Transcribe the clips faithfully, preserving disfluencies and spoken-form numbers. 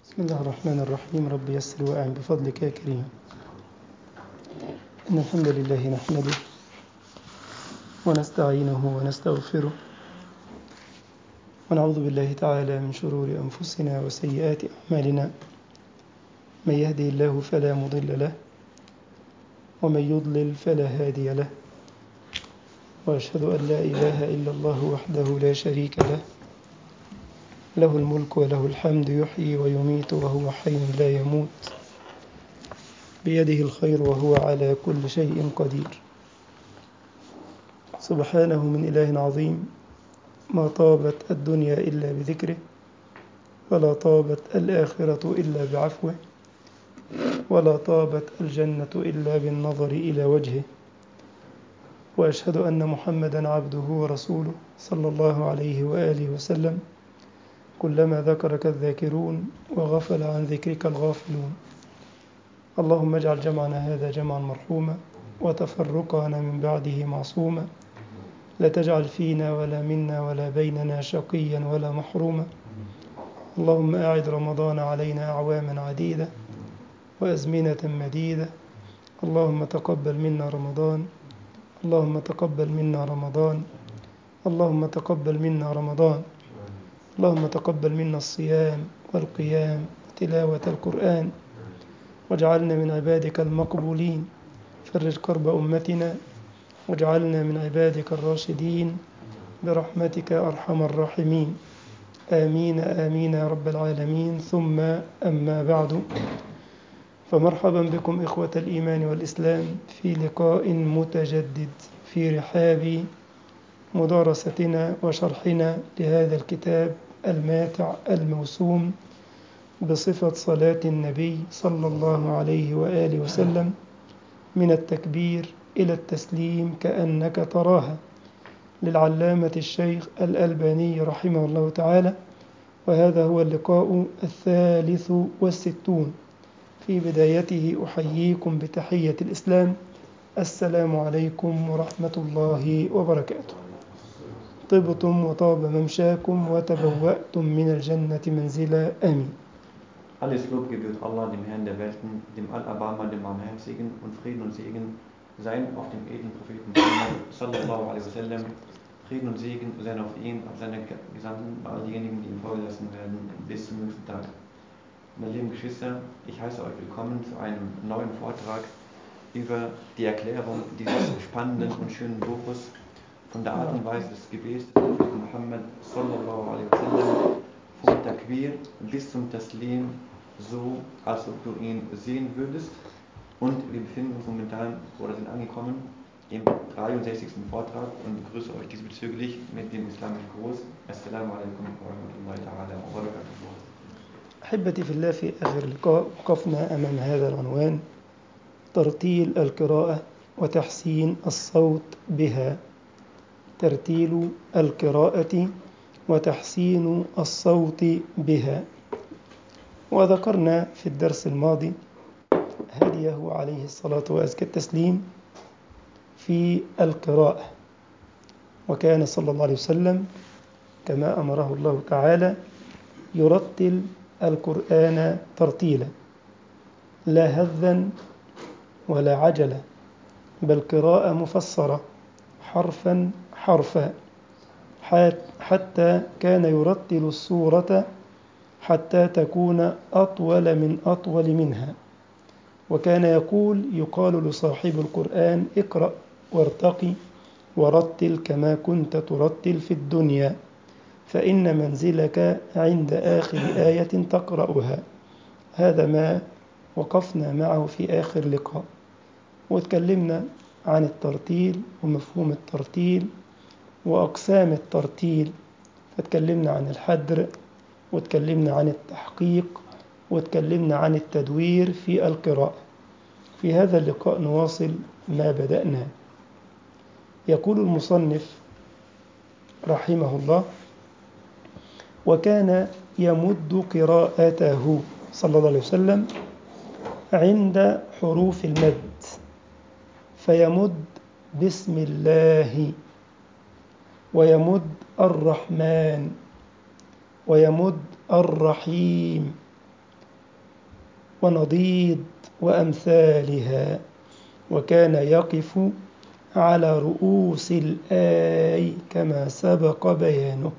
بسم الله الرحمن الرحيم. رب يسر وأعن بفضلك يا كريم. إن الحمد لله نحمده ونستعينه ونستغفره ونعوذ بالله تعالى من شرور أنفسنا وسيئات أعمالنا. من يهدي الله فلا مضل له ومن يضلل فلا هادي له، وأشهد أن لا إله إلا الله وحده لا شريك له، له الملك وله الحمد، يحيي ويميت وهو حي لا يموت، بيده الخير وهو على كل شيء قدير. سبحانه من إله عظيم، ما طابت الدنيا إلا بذكره، ولا طابت الآخرة إلا بعفوه، ولا طابت الجنة إلا بالنظر إلى وجهه. وأشهد أن محمدا عبده ورسوله صلى الله عليه وآله وسلم. كلما ذكرك الذاكرون وغفل عن ذكرك الغافلون. اللهم اجعل جمعنا هذا جمعا مرحوما، وتفرقنا من بعده معصوما. لا تجعل فينا ولا منا ولا بيننا شقيا ولا محروما. اللهم أعد رمضان علينا أعواما عديدة وأزمنة مديدة. اللهم تقبل منا رمضان، اللهم تقبل منا رمضان، اللهم تقبل منا رمضان، اللهم تقبل منا الصيام والقيام وتلاوة القرآن، واجعلنا من عبادك المقبولين. فرج كرب أمتنا واجعلنا من عبادك الراشدين برحمتك أرحم الراحمين. آمين آمين يا رب العالمين. ثم أما بعد، فمرحبا بكم إخوة الإيمان والإسلام في لقاء متجدد في رحاب مدارستنا وشرحنا لهذا الكتاب الماتع الموسوم بصفة صلاة النبي صلى الله عليه وآله وسلم من التكبير إلى التسليم كأنك تراها، للعلامة الشيخ الألباني رحمه الله تعالى. وهذا هو اللقاء الثالث والستون. في بدايته أحييكم بتحية الإسلام، السلام عليكم ورحمة الله وبركاته. طبتم وطاب ممشاكم وتبوأتم من الجنة منزلا. آمين. Alles Lob gebührt Allah, dem Herrn der Welten, dem Allerbarmer, dem Barmherzigen, und Frieden und Segen seien auf dem edlen Propheten Muhammad sallallahu alaihi wasallam. Frieden und Segen seien auf ihn, auf seine Gesandten, all diejenigen, die ihm folgen lassen werden, bis zum nächsten Tag. Meine lieben Geschwister, ich heiße euch willkommen zu einem neuen Vortrag über die Erklärung dieses spannenden und schönen Buches von der Art und Weise des Gebets des Propheten Muhammad sallallahu alaihi wasallam, vom Takbir bis zum Taslim, so als ob du ihn sehen würdest. Und wir befinden uns momentan oder sind angekommen im dreiundsechzigsten Vortrag und begrüße euch diesbezüglich mit dem islamischen Gruß. Assalamu alaikum wa rahmatullahi ta'ala wa barakatuh. أحبتي في الله، في آخر لقاء وقفنا أمام هذا العنوان: ترتيل القراءة وتحسين الصوت بها. ترتيل القراءة وتحسين الصوت بها. وذكرنا في الدرس الماضي هديه عليه الصلاة وأزكى التسليم في القراءة، وكان صلى الله عليه وسلم كما أمره الله تعالى يرتل القرآن ترتيلا، لا هذا ولا عجلة، بل قراءة مفسرة حرفا حرفا، حتى كان يرتل السورة حتى تكون أطول من أطول منها. وكان يقول يقال لصاحب القرآن: اقرأ وارتقي ورتل كما كنت ترتل في الدنيا، فإن منزلك عند آخر آية تقرأها. هذا ما وقفنا معه في آخر لقاء، وتكلمنا عن الترتيل ومفهوم الترتيل وأقسام الترتيل. فتكلمنا عن الحدر، وتكلمنا عن التحقيق، وتكلمنا عن التدوير في القراءة. في هذا اللقاء نواصل ما بدأنا. يقول المصنف رحمه الله: وكان يمد قراءته صلى الله عليه وسلم عند حروف المد، فيمد بسم الله، ويمد الرحمن، ويمد الرحيم، ونضيد وأمثالها، وكان يقف على رؤوس الآي كما سبق بيانه،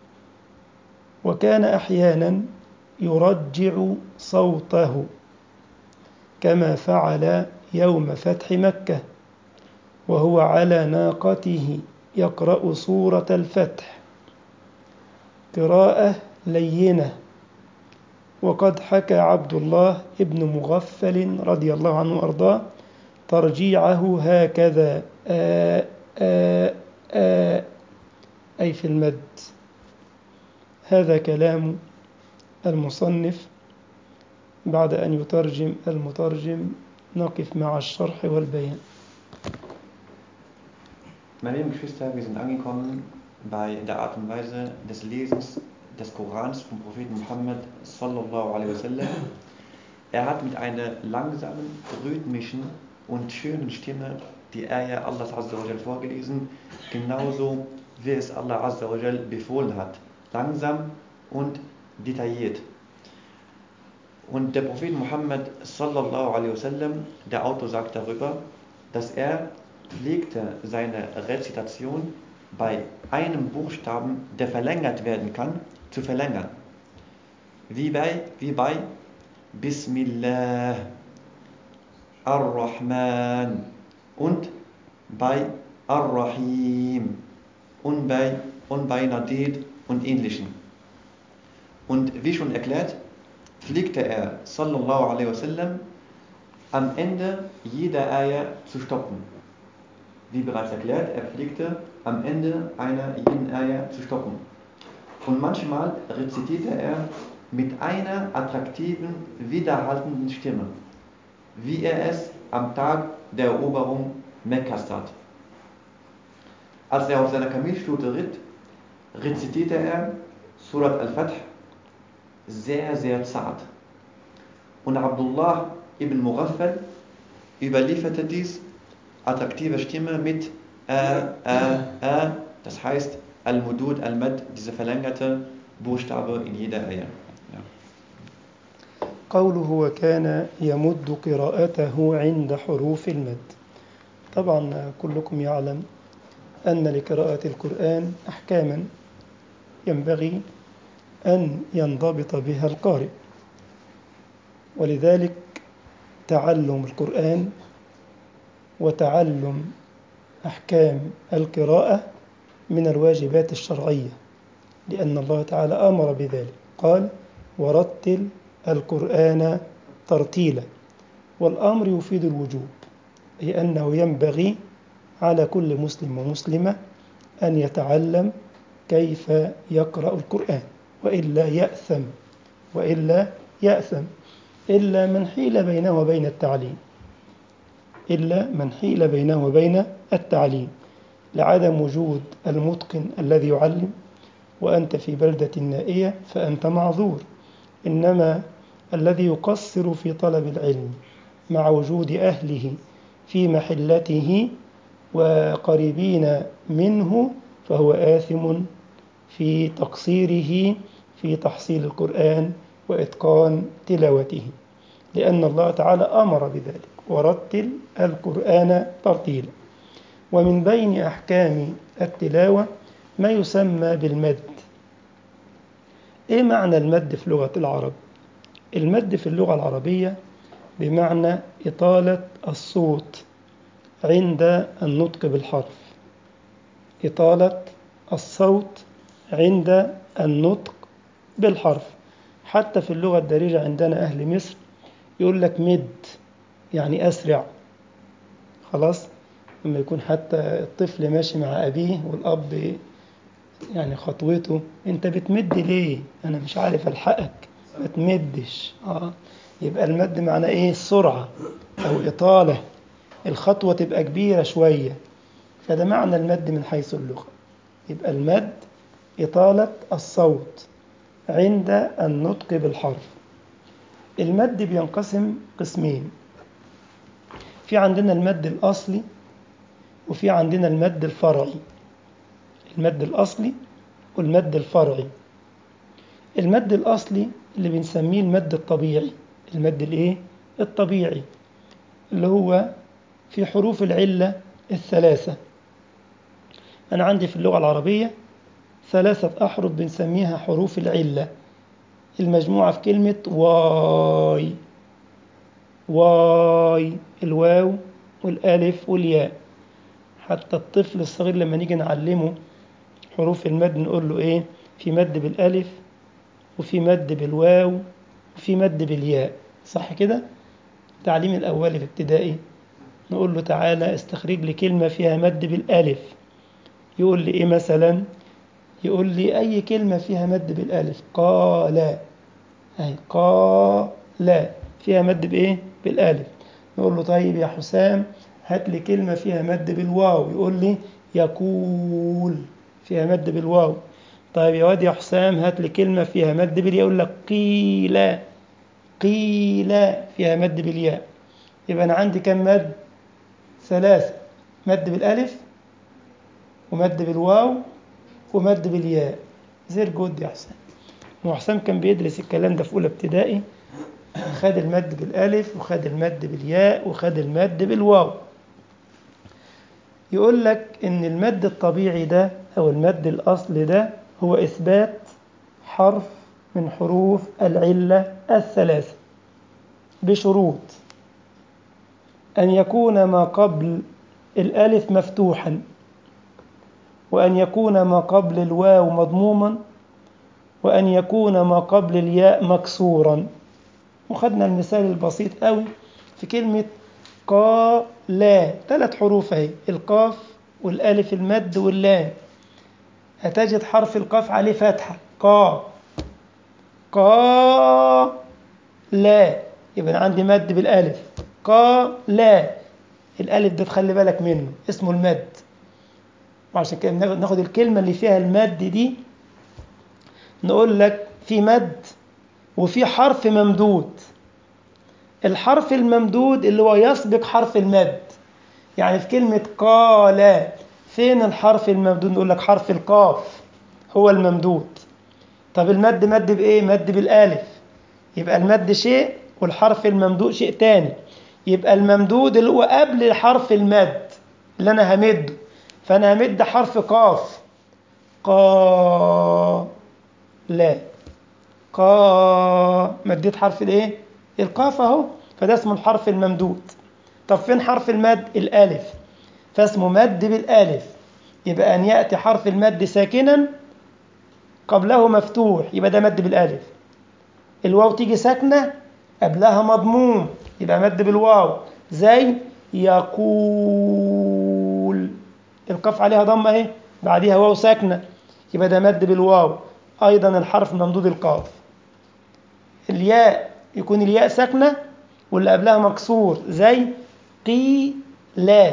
وكان أحيانا يرجع صوته كما فعل يوم فتح مكة وهو على ناقته يقرأ سورة الفتح قراءة لينة. وقد حكى عبد الله ابن مغفل رضي الله عنه وأرضاه ترجيعه هكذا آ آ آ أي في المد. هذا كلام المصنف بعد أن يترجم المترجم. نقف مع الشرح والبيان. Meine lieben Geschwister, wir sind angekommen bei der Art und Weise des Lesens des Korans vom Propheten Muhammad sallallahu alaihi wasallam. Er hat mit einer langsamen, rhythmischen und schönen Stimme die Ayah Allahs Azza wa Jal vorgelesen, genauso wie es Allah Azza wa Jal befohlen hat. Langsam und detailliert. Und der Prophet Muhammad sallallahu alaihi wasallam, der Autor sagt darüber, dass er pflegte seine Rezitation bei einem Buchstaben, der verlängert werden kann, zu verlängern. Wie bei, wie bei Bismillah, Ar-Rahman und bei Ar-Rahim und bei, und bei Nadid und ähnlichen. Und wie schon erklärt, pflegte er sallallahu alaihi wasallam am Ende jeder Ayah zu stoppen. Wie bereits erklärt, er pflegte am Ende einer jeden Ayah zu stoppen. Und manchmal rezitierte er mit einer attraktiven, widerhaltenden Stimme, wie er es am Tag der Eroberung Mekkas tat. Als er auf seiner Kamelstute ritt, rezitierte er Surat al-Fath sehr, sehr zart. Und Abdullah ibn Mughaffal überlieferte dies attraktive Stimme mit Ä, Ä, Ä, das heißt Al-Mudud, Al-Mad, diese verlängerte Buchstabe in jeder Ayah. Ja. قوله وكان يمد قراءته عند حروف المد. طبعا كلكم يعلم أن لقراءة القرآن أحكاما ينبغي أن ينضبط بها القارئ، ولذلك تعلم القرآن وتعلم أحكام القراءة من الواجبات الشرعية، لأن الله تعالى أمر بذلك، قال ورتل القرآن ترتيلا، والأمر يفيد الوجوب، أي أنه ينبغي على كل مسلم ومسلمة أن يتعلم كيف يقرأ القرآن، وإلا يأثم وإلا يأثم إلا من حيل بينه وبين التعليم إلا من حيل بينه وبين التعليم لعدم وجود المتقن الذي يعلم، وأنت في بلدة نائية فأنت معذور. إنما الذي يقصر في طلب العلم مع وجود أهله في محلته وقريبين منه فهو آثم في تقصيره في تحصيل القرآن وإتقان تلاوته، لأن الله تعالى أمر بذلك ورتل القرآن ترتيلا. ومن بين أحكام التلاوة ما يسمى بالمد. إيه معنى المد في لغة العرب؟ المد في اللغة العربية بمعنى إطالة الصوت عند النطق بالحرف، إطالة الصوت عند النطق بالحرف. حتى في اللغة الدارجة عندنا أهل مصر يقول لك مد يعني أسرع. خلاص، لما يكون حتى الطفل ماشي مع أبيه والأب يعني خطوته أنت بتمد ليه؟ أنا مش عارف ألحقك، ما تمدش. آه. يبقى المد معناه إيه؟ السرعة أو إطالة، الخطوة تبقى كبيرة شوية، فده معنى المد من حيث اللغة. يبقى المد إطالة الصوت عند النطق بالحرف. المد بينقسم قسمين، في عندنا المد الأصلي وفي عندنا المد الفرعي. المد الأصلي والمد الفرعي. المد الأصلي اللي بنسميه المد الطبيعي المد الإيه؟ الطبيعي اللي هو في حروف العلة الثلاثة. أنا عندي في اللغة العربية ثلاثة أحرف بنسميها حروف العلة المجموعة في كلمة واي. واي الواو والألف والياء. حتى الطفل الصغير لما نيجي نعلمه حروف المد نقول له إيه؟ في مد بالألف وفي مد بالواو وفي مد بالياء، صح كده؟ التعليم الأولي في ابتدائي نقول له تعالى استخرج لي كلمة فيها مد بالألف. يقول لي إيه مثلا؟ يقول لي أي كلمة فيها مد بالألف. قال، أي قال فيها مد بإيه؟ بالألف. نقول له طيب يا حسام هات لي كلمة فيها مد بالواو. يقول لي يقول فيها مد بالواو. طيب يا واد يا حسام هات لي كلمة فيها مد بالياء. يقول لك قيل. قيل فيها مد بالياء. يبقى أنا عندي كم مد؟ ثلاثة. مد بالألف ومد بالواو ومد بالياء. زير جود يا حسام. وحسام كان بيدرس الكلام ده في أولى ابتدائي، خد المد بالألف وخد المد بالياء وخد المد بالواو. يقول لك إن المد الطبيعي ده أو المد الأصل ده هو إثبات حرف من حروف العلة الثلاثة بشروط: أن يكون ما قبل الألف مفتوحا، وأن يكون ما قبل الواو مضموما، وأن يكون ما قبل الياء مكسورا. وخدنا المثال البسيط قوي في كلمة قا لا، ثلاث حروف اهي، القاف والالف المد واللام. هتجد حرف القاف عليه فتحة، قا. قا لا، يبقى أنا عندي مد بالالف. قا لا، الالف ده تخلي بالك منه اسمه المد. وعشان كده ناخد الكلمة اللي فيها المد دي نقول لك في مد وفي حرف ممدود. الحرف الممدود اللي هو يسبق حرف المد. يعني في كلمة قال فين الحرف الممدود؟ نقول لك حرف القاف هو الممدود. طب المد مد بإيه؟ مد بالآلف. يبقى المد شيء والحرف الممدود شيء تاني. يبقى الممدود اللي هو قبل حرف المد اللي أنا همده. فأنا همد حرف قاف. قا لا. قا مديت حرف الايه؟ القاف اهو، فده اسمه الحرف الممدود. طب فين حرف المد؟ الالف، فاسمه مد بالالف. يبقى ان ياتي حرف المد ساكنا قبله مفتوح يبقى ده مد بالالف. الواو تيجي ساكنه قبلها مضموم يبقى مد بالواو، زي يقول. القاف عليها ضمه اهي بعديها واو ساكنه يبقى ده مد بالواو. ايضا الحرف ممدود القاف. الياء يكون الياء ساكنة واللي قبلها مكسور زي قي لا.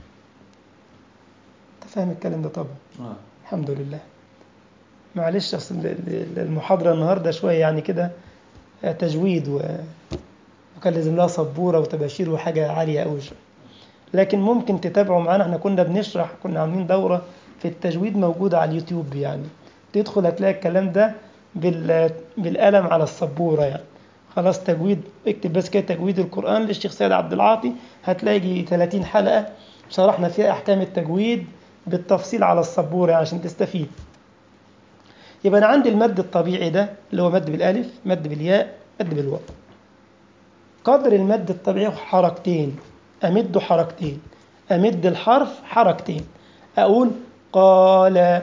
انت فاهم الكلام ده طبعا؟ آه. الحمد لله. معلش اصل المحاضرة النهاردة شوية يعني كده تجويد و... وكان لازم لها سبورة وتباشير وحاجة عالية قوي شوية. لكن ممكن تتابعوا معانا، احنا كنا بنشرح، كنا عاملين دورة في التجويد موجودة على اليوتيوب. يعني تدخل هتلاقي الكلام ده بال... بالقلم على السبورة. يعني خلاص تجويد، اكتب بس كده تجويد القرآن للشيخ سيد عبد العاطي، هتلاقي ثلاثين حلقة شرحنا فيها أحكام التجويد بالتفصيل على السبورة عشان تستفيد. يبقى أنا عندي المد الطبيعي ده اللي هو مد بالألف، مد بالياء، مد بالواو. قدر المد الطبيعي حركتين، أمد حركتين، أمد الحرف حركتين. أقول قال،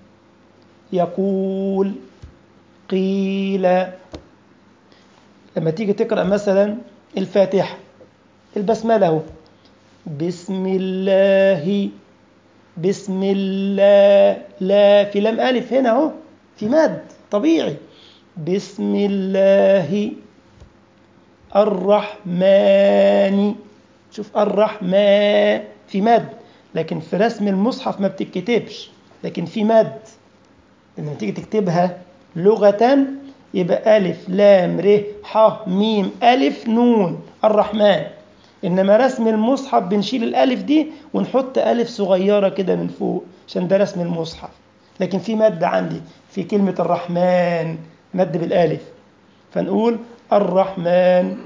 يقول، قيل. لما تيجي تقرأ مثلا الفاتحة، البسملة اهو، بسم الله، بسم الله، لا في لام ألف هنا اهو في مد طبيعي. بسم الله الرحمن، شوف الرحمن في مد، لكن في رسم المصحف ما بتتكتبش، لكن في مد. لما تيجي تكتبها لغة يبقى ألف لام ر ح ميم ألف نون الرحمن. إنما رسم المصحف بنشيل الألف دي ونحط ألف صغيرة كده من فوق عشان ده رسم المصحف. لكن في مد عندي في كلمة الرحمن، مد بالألف. فنقول الرحمن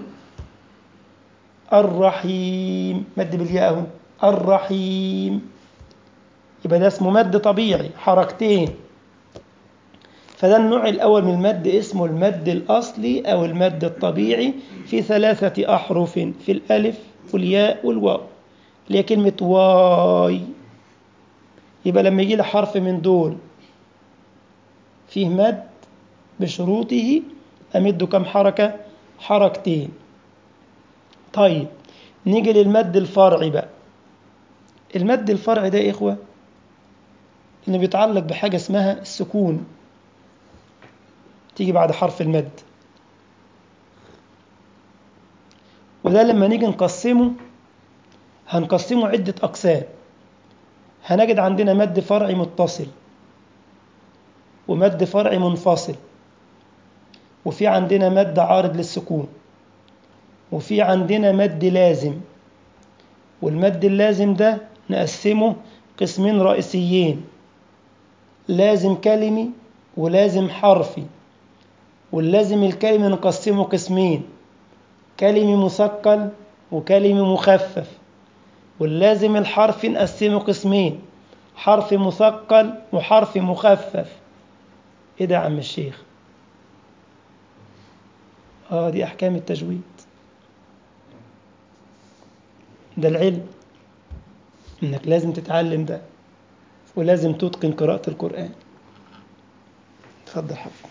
الرحيم، مد بالياء اهو، الرحيم، يبقى ده اسمه مد طبيعي حركتين. فده النوع الأول من المد اسمه المد الأصلي أو المد الطبيعي في ثلاثة أحرف، في الألف والياء والواو، اللي هي كلمة واي. يبقى لما يجي لي حرف من دول فيه مد بشروطه أمده كم حركة؟ حركتين. طيب نيجي للمد الفرعي بقى. المد الفرعي ده يا إخوة إنه بيتعلق بحاجة اسمها السكون، تيجي بعد حرف المد، وده لما نيجي نقسمه هنقسمه عدة أقسام. هنجد عندنا مد فرعي متصل، ومد فرعي منفصل، وفي عندنا مد عارض للسكون، وفي عندنا مد لازم. والمد اللازم ده نقسمه قسمين رئيسيين، لازم كلمي ولازم حرفي. واللازم الكلمي نقسمه قسمين، كلمي مثقل وكلمي مخفف. واللازم الحرفي نقسمه قسمين، حرف مثقل وحرف مخفف. ايه ده يا عم الشيخ؟ اه دي احكام التجويد، ده العلم، انك لازم تتعلم ده ولازم تتقن قراءة القرآن. اتفضل حبيبي.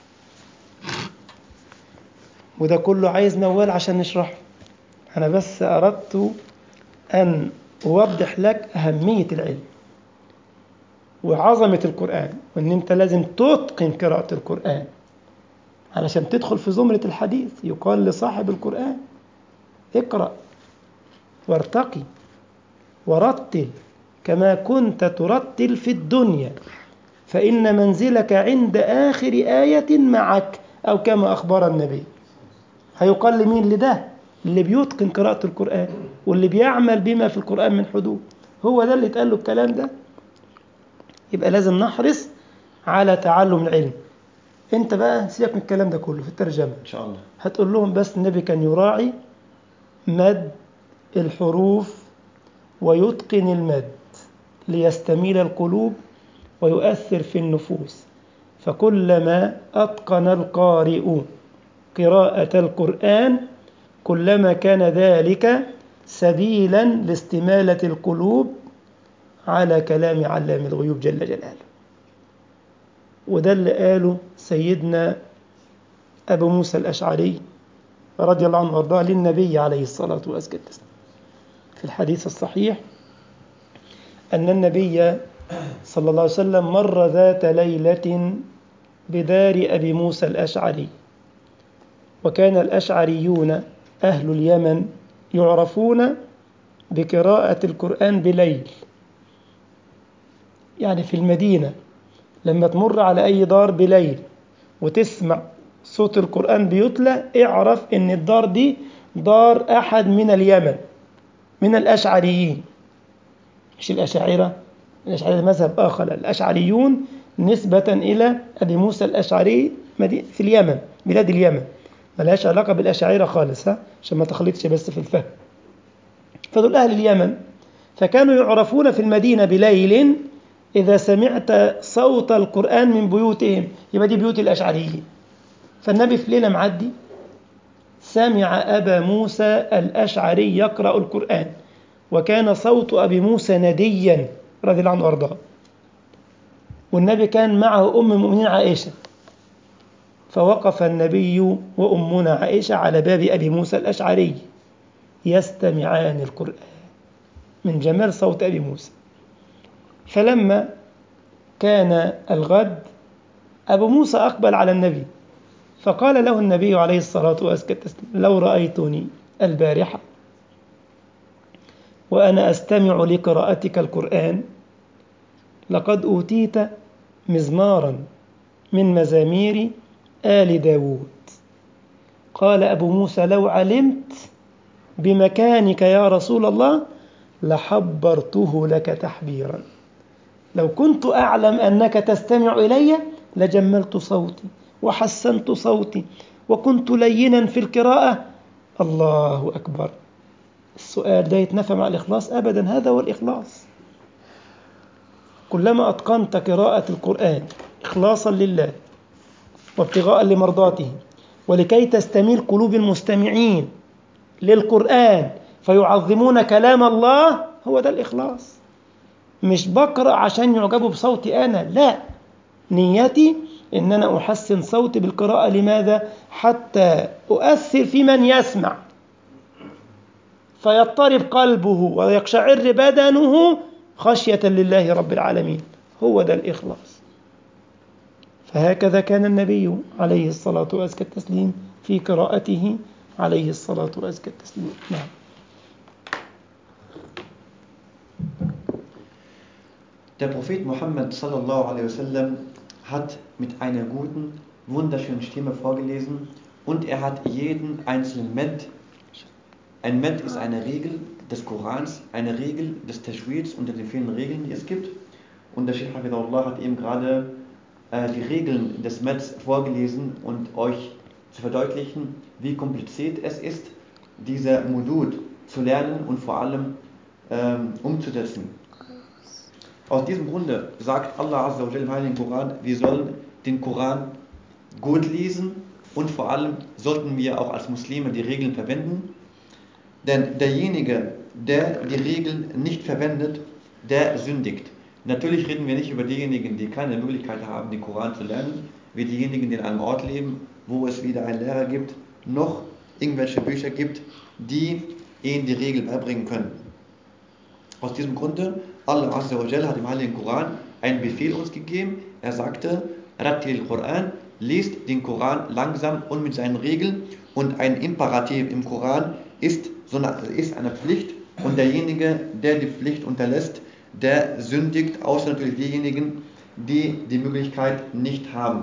وده كله عايز موال عشان نشرحه، انا بس اردت ان اوضح لك اهمية العلم وعظمة القرآن، وان انت لازم تتقن قراءة القرآن علشان تدخل في زمرة الحديث. يقال لصاحب القرآن اقرأ وارتقي ورتل كما كنت ترتل في الدنيا، فإن منزلك عند آخر آية معك، أو كما أخبر النبي. هيقال لمين؟ لده اللي بيتقن قراءة القرآن واللي بيعمل بما في القرآن من حدود، هو ده اللي اتقال له الكلام ده. يبقى لازم نحرص على تعلم العلم. انت بقى سيبك من الكلام ده كله في الترجمة إن شاء الله. هتقول لهم بس النبي كان يراعي مد الحروف ويتقن المد ليستميل القلوب ويؤثر في النفوس. فكلما أتقن القارئ قراءة القرآن كلما كان ذلك سبيلا لاستمالة القلوب على كلام علام الغيوب جل جلاله. وده اللي قاله سيدنا أبو موسى الأشعري رضي الله عنه وارضاه للنبي عليه الصلاة والسلام في الحديث الصحيح أن النبي صلى الله عليه وسلم مر ذات ليلة بدار أبي موسى الأشعري، وكان الأشعريون أهل اليمن يعرفون بقراءة القرآن بليل. يعني في المدينة لما تمر على أي دار بليل وتسمع صوت القرآن بيتلى اعرف إن الدار دي دار أحد من اليمن من الأشعريين، مش الأشاعرة. الأشاعرة مذهب آخر، الأشعريون نسبة إلى أبي موسى الأشعري في اليمن، بلاد اليمن، ملهاش علاقة بالأشاعرة خالص، ها عشان ما تخلطش بس في الفهم. فدول أهل اليمن، فكانوا يعرفون في المدينة بليل إذا سمعت صوت القرآن من بيوتهم، يبقى دي بيوت الأشعريين. فالنبي في ليلة معدي سمع أبا موسى الأشعري يقرأ القرآن، وكان صوت أبي موسى نديا رضي الله عنه وارضاه، والنبي كان معه أم المؤمنين عائشة. فوقف النبي وأمنا عائشة على باب أبي موسى الأشعري يستمعان القرآن من جمال صوت أبي موسى. فلما كان الغد أبو موسى أقبل على النبي فقال له النبي عليه الصلاة والسلام لو رأيتني البارحة وأنا أستمع لقراءتك القرآن لقد أوتيت مزمارا من مزامير آل داود. قال أبو موسى لو علمت بمكانك يا رسول الله لحبرته لك تحبيرا، لو كنت أعلم أنك تستمع إلي لجملت صوتي وحسنت صوتي وكنت لينا في القراءة. الله أكبر. السؤال ده يتنافى مع الإخلاص؟ أبدا، هذا هو الإخلاص. كلما أتقنت قراءة القرآن إخلاصا لله وابتغاء لمرضاته ولكي تستميل قلوب المستمعين للقرآن فيعظمون كلام الله، هو ده الإخلاص. مش بقرأ عشان يعجبوا بصوتي أنا، لا، نيتي إن أنا أحسن صوتي بالقراءة. لماذا؟ حتى أؤثر في من يسمع فيضطرب قلبه ويقشعر بدنه خشية لله رب العالمين. هو ده الإخلاص. فهكذا كان النبي عليه الصلاة وأزكى التسليم في قراءته عليه الصلاة وأزكى التسليم. نعم. Der Prophet Muhammad sallallahu alaihi wasallam hat mit einer guten, wunderschönen Stimme vorgelesen und er hat jeden einzelnen Med, ein Med ist eine Regel des Korans, eine Regel des Tajweeds unter den vielen Regeln, die es gibt. Und der Sheikh Hafidahullah hat eben gerade äh, die Regeln des Meds vorgelesen und euch zu verdeutlichen, wie kompliziert es ist, diese Mudud zu lernen und vor allem ähm, umzusetzen. Aus diesem Grunde sagt Allah Azza wa Jalla im Heiligen Koran, wir sollen den Koran gut lesen und vor allem sollten wir auch als Muslime die Regeln verwenden. Denn derjenige, der die Regeln nicht verwendet, der sündigt. Natürlich reden wir nicht über diejenigen, die keine Möglichkeit haben, den Koran zu lernen, wie diejenigen, die in einem Ort leben, wo es weder einen Lehrer gibt, noch irgendwelche Bücher gibt, die ihnen die Regeln beibringen können. Aus diesem Grunde, Allah Azza wa Jalla hat im Heiligen Koran einen Befehl uns gegeben. Er sagte, Rattil Koran, liest den Koran langsam und mit seinen Regeln. Und ein Imperativ im Koran ist, so eine, ist eine Pflicht. Und derjenige, der die Pflicht unterlässt, der sündigt, außer natürlich diejenigen, die die Möglichkeit nicht haben.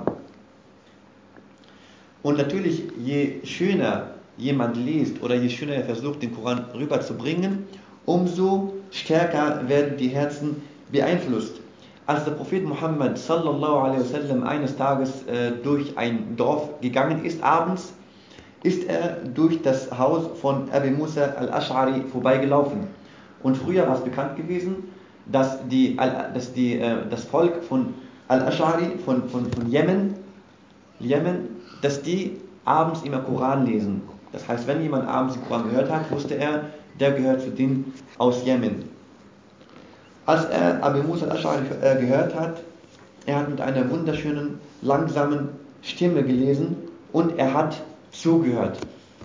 Und natürlich, je schöner jemand liest oder je schöner er versucht, den Koran rüberzubringen, umso stärker werden die Herzen beeinflusst. Als der Prophet Muhammad sallallahu alaihi wasallam eines Tages äh, durch ein Dorf gegangen ist, abends, ist er durch das Haus von Abi Musa al-Ash'ari vorbeigelaufen. Und früher war es bekannt gewesen, dass, die, dass die, äh, das Volk von al-Ash'ari, von, von, von Jemen, Jemen, dass die abends immer Koran lesen. Das heißt, wenn jemand abends den Koran gehört hat, wusste er, der gehört zu denen aus Jemen. Als er Abu Musa al-Ash'ari äh, gehört hat, er hat mit einer wunderschönen, langsamen Stimme gelesen und er hat zugehört.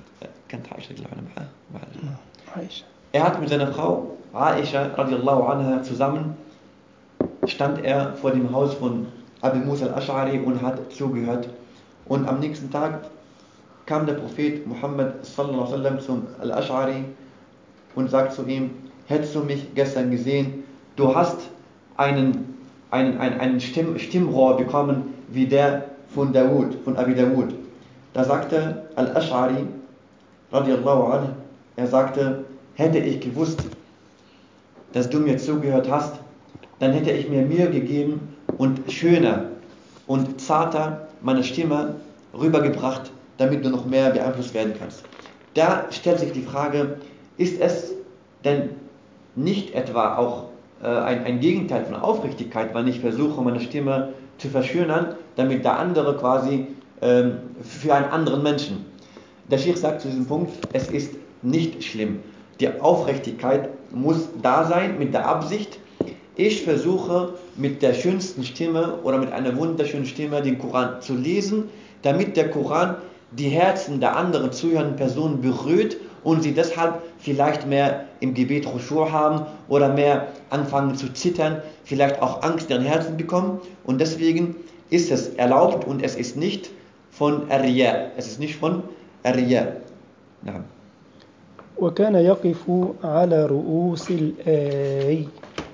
Er hat mit seiner Frau Aisha radiallahu anha zusammen, stand er vor dem Haus von Abu Musa al-Ash'ari und hat zugehört. Und am nächsten Tag kam der Prophet Muhammad sallallahu alaihi wasallam zum al-Ash'ari und sagt zu ihm, hättest du mich gestern gesehen, du hast einen, einen, einen, einen Stimm, Stimmrohr bekommen, wie der von Dawud, von Abi Dawud. Da sagte al-Ash'ari, radiallahu anhu, er sagte, hätte ich gewusst, dass du mir zugehört hast, dann hätte ich mir Mühe gegeben und schöner und zarter meine Stimme rübergebracht, damit du noch mehr beeinflusst werden kannst. Da stellt sich die Frage, ist es denn nicht etwa auch äh, ein, ein Gegenteil von Aufrichtigkeit, wenn ich versuche, meine Stimme zu verschönern, damit der andere quasi ähm, für einen anderen Menschen. Der Sheikh sagt zu diesem Punkt, es ist nicht schlimm. Die Aufrichtigkeit muss da sein mit der Absicht, ich versuche mit der schönsten Stimme oder mit einer wunderschönen Stimme den Koran zu lesen, damit der Koran die Herzen der anderen zuhörenden Personen berührt und sie deshalb vielleicht mehr im Gebet Khushu' haben oder mehr anfangen zu zittern, vielleicht auch Angst in ihren Herzen bekommen. Und deswegen ist es erlaubt und es ist nicht von Ar-Riya. Es ist nicht von Ar-Riya. Nein. وكان يقف على رؤوس الآي.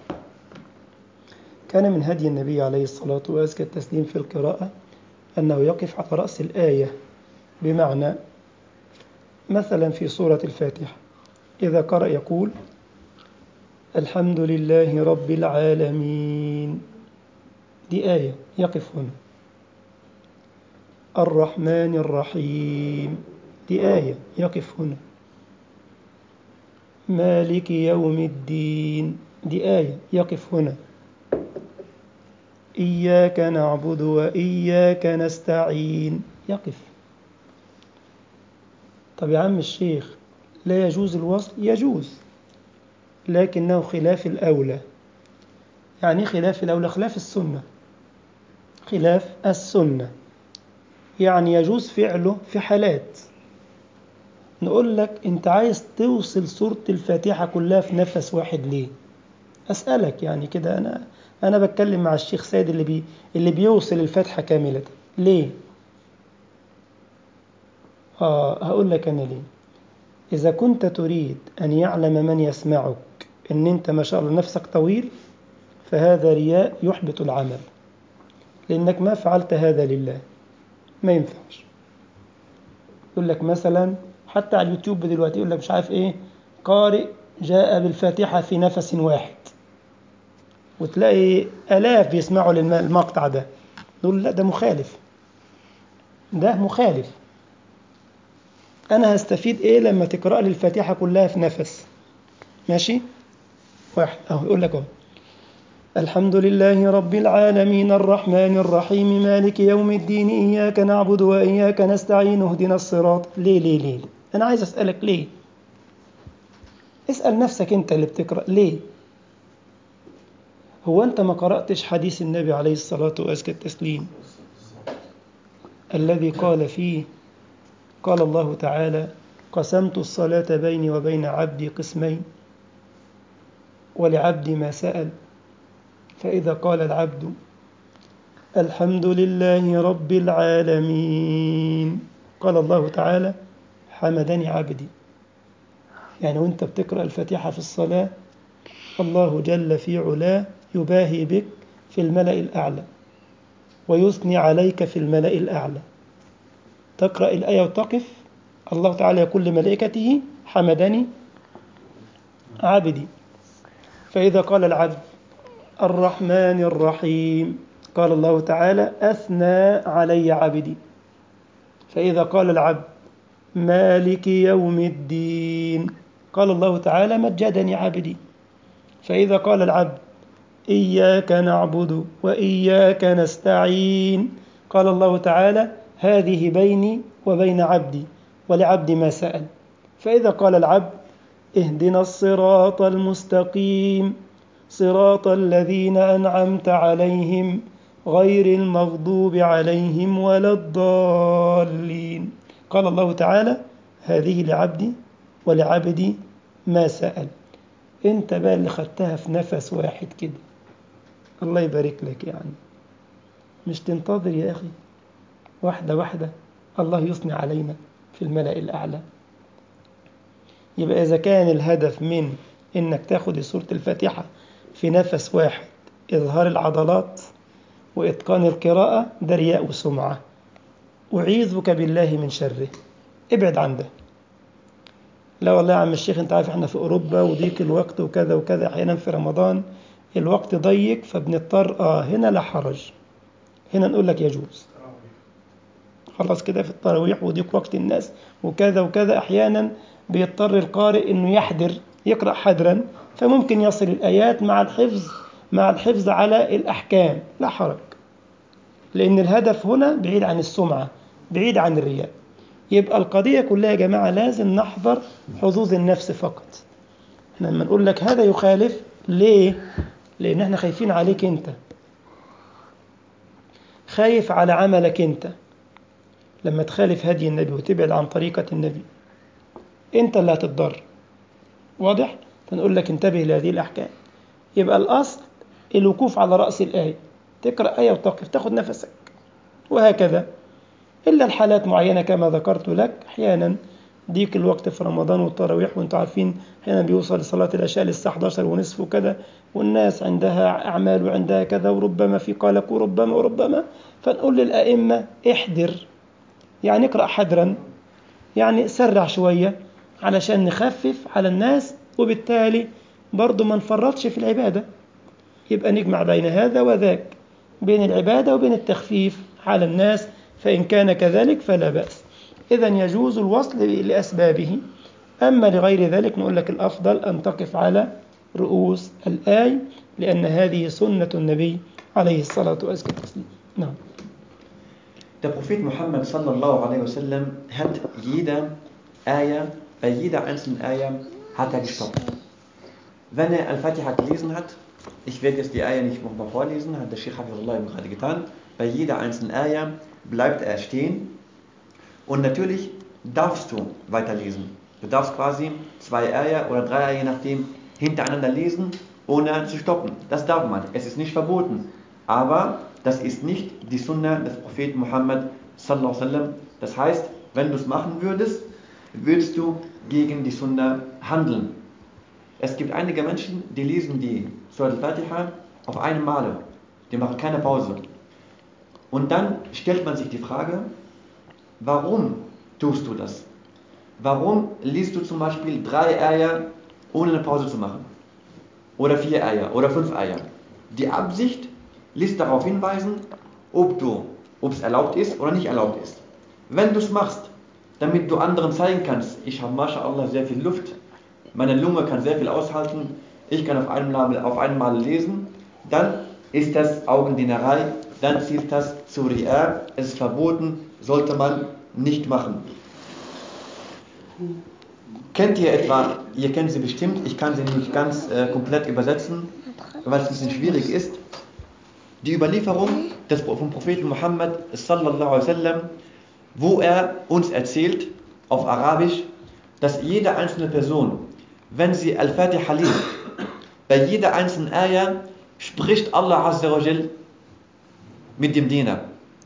كان من هدي النبي عليه الصلاة وأزكى التسليم في القراءة أنه يقف على رأس الآية، بمعنى مثلا في سورة الفاتحة إذا قرأ يقول الحمد لله رب العالمين، دي آية يقف هنا. الرحمن الرحيم، دي آية يقف هنا. مالك يوم الدين، دي آية يقف هنا. إياك نعبد وإياك نستعين، يقف. طب يا عم الشيخ، لا يجوز الوصل؟ يجوز، لكنه خلاف الأولى. يعني خلاف الأولى؟ خلاف السنة، خلاف السنة. يعني يجوز فعله في حالات. نقول لك أنت عايز توصل سورة الفاتحة كلها في نفس واحد ليه؟ أسألك يعني كده، أنا أنا بتكلم مع الشيخ سيد اللي بي اللي بيوصل الفاتحة كاملة، ليه؟ آه هقول لك أنا ليه. إذا كنت تريد أن يعلم من يسمعك إن أنت ما شاء الله نفسك طويل، فهذا رياء يحبط العمل، لأنك ما فعلت هذا لله، ما ينفعش. يقول لك مثلا حتى على اليوتيوب دلوقتي يقول لك مش عارف إيه، قارئ جاء بالفاتحة في نفس واحد، وتلاقي آلاف بيسمعوا للمقطع ده. نقول لا، ده مخالف، ده مخالف. أنا هستفيد إيه لما تقرأ لي الفاتحة كلها في نفس؟ ماشي؟ واحد أهو يقول لك أهو: الحمد لله رب العالمين الرحمن الرحيم مالك يوم الدين إياك نعبد وإياك نستعين اهدنا الصراط. ليه ليه ليه؟ أنا عايز أسألك ليه؟ اسأل نفسك أنت اللي بتقرأ، ليه؟ هو أنت ما قرأتش حديث النبي عليه الصلاة وأزكى التسليم الذي قال فيه، قال الله تعالى: قسمت الصلاة بيني وبين عبدي قسمين ولعبدي ما سأل، فإذا قال العبد الحمد لله رب العالمين، قال الله تعالى: حمدني عبدي. يعني وانت بتقرأ الفاتحة في الصلاة، الله جل في علاه يباهي بك في الملأ الأعلى ويثني عليك في الملأ الأعلى. تقرأ الآية وتقف، الله تعالى يقول لملائكته: حمدني عبدي. فإذا قال العبد الرحمن الرحيم، قال الله تعالى: أثنى علي عبدي. فإذا قال العبد مالك يوم الدين، قال الله تعالى: مجدني عبدي. فإذا قال العبد إياك نعبد وإياك نستعين، قال الله تعالى: هذه بيني وبين عبدي ولعبدي ما سأل. فإذا قال العبد اهدنا الصراط المستقيم صراط الذين أنعمت عليهم غير المغضوب عليهم ولا الضالين، قال الله تعالى: هذه لعبدي ولعبدي ما سأل. انت بقى اللي خدتها في نفس واحد كده، الله يبارك لك. يعني مش تنتظر يا أخي، واحدة واحدة الله يثني علينا في الملأ الأعلى. يبقى إذا كان الهدف من إنك تاخد سورة الفاتحة في نفس واحد إظهار العضلات وإتقان القراءة، ده رياء وسمعة، أعيذك بالله من شره، ابعد عن ده. لا والله يا عم الشيخ، انت عارف احنا في أوروبا وضيق الوقت وكذا وكذا، أحيانا في رمضان الوقت ضيق فبنضطر، آه هنا لا حرج، هنا نقول لك يجوز. خلاص كده في التراويح وضيق وقت الناس وكذا وكذا، أحيانا بيضطر القارئ إنه يحذر، يقرأ حذرا، فممكن يصل الآيات مع الحفظ مع الحفظ على الأحكام، لا حرج، لأن الهدف هنا بعيد عن السمعة، بعيد عن الرياء. يبقى القضية كلها يا جماعة لازم نحذر حظوظ النفس فقط. احنا لما نقول لك هذا يخالف، ليه؟ لأن احنا خايفين عليك أنت، خايف على عملك أنت. لما تخالف هدي النبي وتبعد عن طريقة النبي، أنت اللي هتتضر. واضح؟ فنقول لك انتبه لهذه الأحكام. يبقى الأصل الوقوف على رأس الآية، تقرأ آية وتقف، تاخد نفسك، وهكذا. إلا الحالات معينة كما ذكرت لك، أحيانا ضيق الوقت في رمضان والتراويح، وانتم عارفين أحيانا بيوصل لصلاة العشاء للساعة إحدى عشر ونصف وكذا، والناس عندها أعمال وعندها كذا، وربما في قلق وربما وربما فنقول للأئمة احذر، يعني اقرأ حذرا، يعني سرع شوية علشان نخفف على الناس، وبالتالي برضو ما نفرطش في العبادة. يبقى نجمع بين هذا وذاك، بين العبادة وبين التخفيف على الناس فإن كان كذلك فلا بأس. إذن يجوز الوصل لأسبابه. أما لغير ذلك نقول لك الأفضل أن تقف على رؤوس الآية، لأن هذه سنة النبي عليه الصلاة والسلام. نعم. Der Prophet Muhammad sallallahu alaihi wasallam hat jede Ayah, bei jeder einzelnen Ayah hat er gestoppt. Wenn er Al-Fatiha gelesen hat, ich werde jetzt die Ayah nicht nochmal vorlesen, hat der Sheikh Hafizullah eben gerade getan, bei jeder einzelnen Ayah bleibt er stehen und natürlich darfst du weiterlesen. Du darfst quasi zwei Ayah oder drei Ayah, je nachdem, hintereinander lesen, ohne zu stoppen. Das darf man, es ist nicht verboten. Aber das ist nicht die Sunna des Propheten Muhammad sallallahu alaihi wasallam. Das heißt, wenn du es machen würdest, würdest du gegen die Sunna handeln. Es gibt einige Menschen, die lesen die Surah Al-Fatiha auf einem Male. Die machen keine Pause. Und dann stellt man sich die Frage, warum tust du das? Warum liest du zum Beispiel drei Ayah ohne eine Pause zu machen? Oder vier Ayah oder fünf Ayah? Die Absicht lässt darauf hinweisen, ob du, ob es erlaubt ist oder nicht erlaubt ist. Wenn du es machst, damit du anderen zeigen kannst, ich habe MashaAllah sehr viel Luft, meine Lunge kann sehr viel aushalten, ich kann auf einmal, auf einmal lesen, dann ist das Augendienerei, dann zielt das zu Ri'a, es ist verboten, sollte man nicht machen. Kennt ihr etwa, ihr kennt sie bestimmt, ich kann sie nicht ganz äh, komplett übersetzen, weil es ein bisschen schwierig ist, die Überlieferung des, vom Propheten Muhammad sallallahu alaihi wasallam, wo er uns erzählt, auf Arabisch, dass jede einzelne Person, wenn sie Al-Fatiha liest, bei jeder einzelnen Ayah spricht Allah Azza wa Jal mit dem Diener.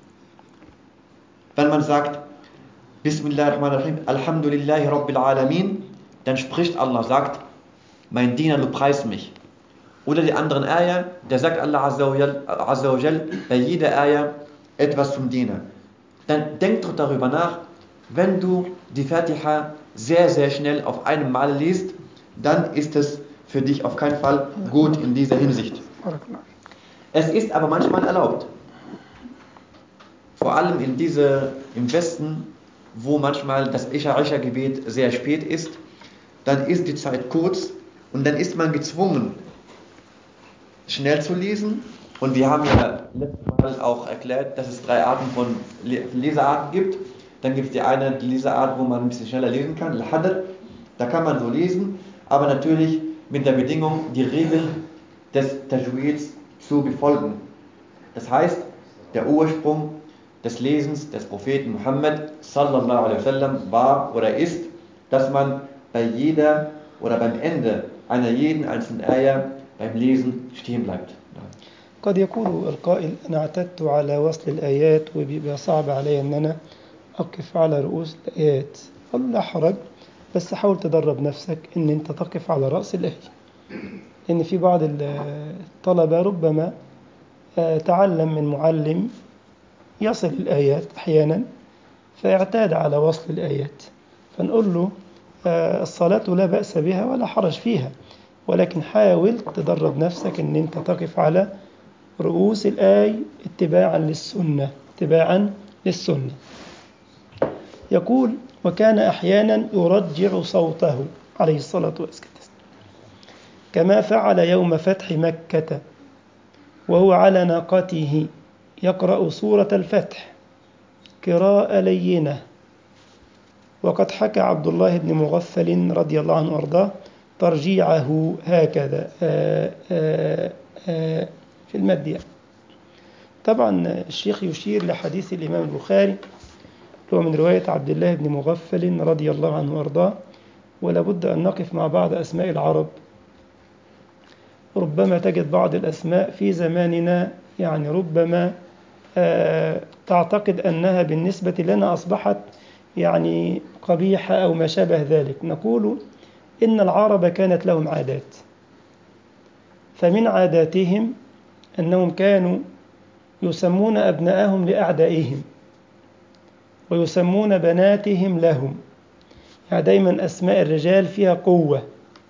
Wenn man sagt, Bismillahirrahmanirrahim, Alhamdulillahi Rabbil Alamin, dann spricht Allah, sagt, mein Diener, du preist mich. Oder die anderen Ayah, der sagt Allah Azza wa Jal bei jeder Ayah etwas zum Diener. Dann denk doch darüber nach, wenn du die Fatiha sehr, sehr schnell auf einem Mal liest, dann ist es für dich auf keinen Fall gut in dieser Hinsicht. Es ist aber manchmal erlaubt. Vor allem in diese, im Westen, wo manchmal das Isha-Isha-Gebet sehr spät ist, dann ist die Zeit kurz und dann ist man gezwungen, schnell zu lesen. Und wir haben ja letztes Mal auch erklärt, dass es drei Arten von Lesearten gibt. Dann gibt es die eine die Leseart, wo man ein bisschen schneller lesen kann, Al-Hadr, da kann man so lesen, aber natürlich mit der Bedingung, die Regeln des Tajweeds zu befolgen. Das heißt, der Ursprung des Lesens des Propheten Muhammad sallallahu alaihi wasallam war oder ist, dass man bei jeder oder beim Ende einer jeden einzelnen Ayah beim Lesen stehen bleibt. قد يقول القائل أنا اعتدت على وصل الآيات وبيبقى صعب علي أن أنا أقف على رؤوس الآيات. قال لا حرج، بس حاول تدرب نفسك أن أنت تقف على رأس الآية، لأن في بعض الطلبة ربما تعلم من معلم يصل الآيات أحيانا فيعتاد على وصل الآيات، فنقول له الصلاة لا بأس بها ولا حرج فيها، ولكن حاول تدرب نفسك أن أنت تقف على رؤوس الآية اتباعا للسنة اتباعا للسنة. يقول وكان أحيانا يرجع صوته عليه الصلاة والسلام كما فعل يوم فتح مكة وهو على ناقته يقرأ سورة الفتح قراءة لينة. وقد حكى عبد الله بن مغفل رضي الله عنه وارضاه ترجيعه هكذا آآ آآ آآ في المد. طبعا الشيخ يشير لحديث الإمام البخاري هو من رواية عبد الله بن مغفل رضي الله عنه وارضاه، ولا بد أن نقف مع بعض أسماء العرب. ربما تجد بعض الأسماء في زماننا يعني ربما تعتقد أنها بالنسبة لنا أصبحت يعني قبيحة أو ما شابه ذلك. نقول إن العرب كانت لهم عادات، فمن عاداتهم أنهم كانوا يسمون أبناءهم لأعدائهم ويسمون بناتهم لهم. يعني دايما أسماء الرجال فيها قوة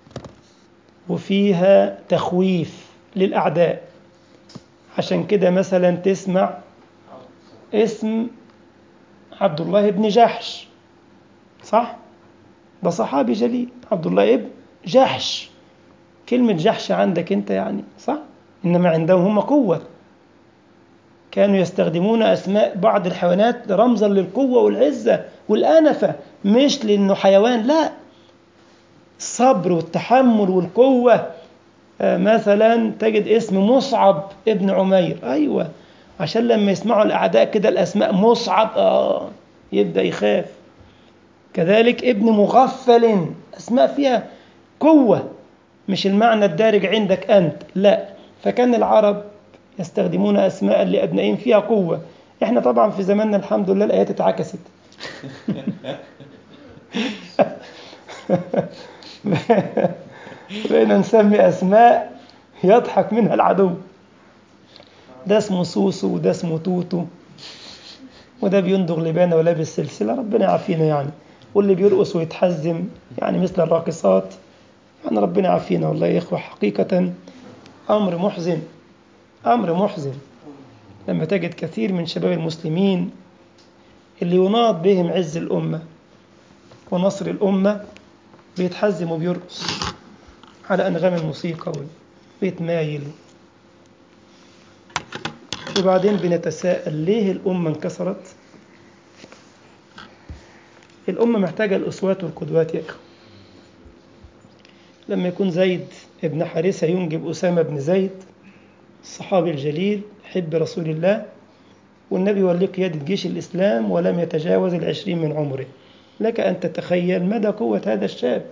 وفيها تخويف للأعداء. عشان كده مثلا تسمع اسم عبد الله بن جحش، صح؟ ده صحابي جليل عبد الله ابن جحش. كلمة جحش عندك أنت يعني صح؟ إنما عندهم هم قوة، كانوا يستخدمون أسماء بعض الحيوانات رمزا للقوة والعزة والأنفة، مش لأنه حيوان، لا، الصبر والتحمل والقوة. آه مثلا تجد اسم مصعب ابن عمير، أيوة، عشان لما يسمعوا الأعداء كده الأسماء مصعب آه يبدأ يخاف. كذلك ابن مغفل، أسماء فيها قوة، مش المعنى الدارج عندك أنت، لا. فكان العرب يستخدمون أسماء لأبنائهم فيها قوة. إحنا طبعا في زماننا الحمد لله الآيات اتعكست. بقينا نسمي أسماء يضحك منها العدو، ده اسمه سوسو وده اسمه توتو، وده بيندغ لبانة ولابس سلسلة، ربنا يعافينا يعني، واللي بيرقص ويتحزم يعني مثل الراقصات، يعني ربنا يعافينا. والله يا إخوة حقيقة أمر محزن، أمر محزن لما تجد كثير من شباب المسلمين اللي يناط بهم عز الأمة ونصر الأمة بيتحزم وبيرقص على أنغام الموسيقى ويتمايل. وبعدين بنتساءل ليه الأمة انكسرت؟ الأمة محتاجة الأسوات والقدوات يا إخوة. لما يكون زيد ابن حارثة ينجب أسامة بن زيد الصحابي الجليل حب رسول الله، والنبي ولي قيادة جيش الإسلام ولم يتجاوز العشرين من عمره، لك أن تتخيل مدى قوة هذا الشاب.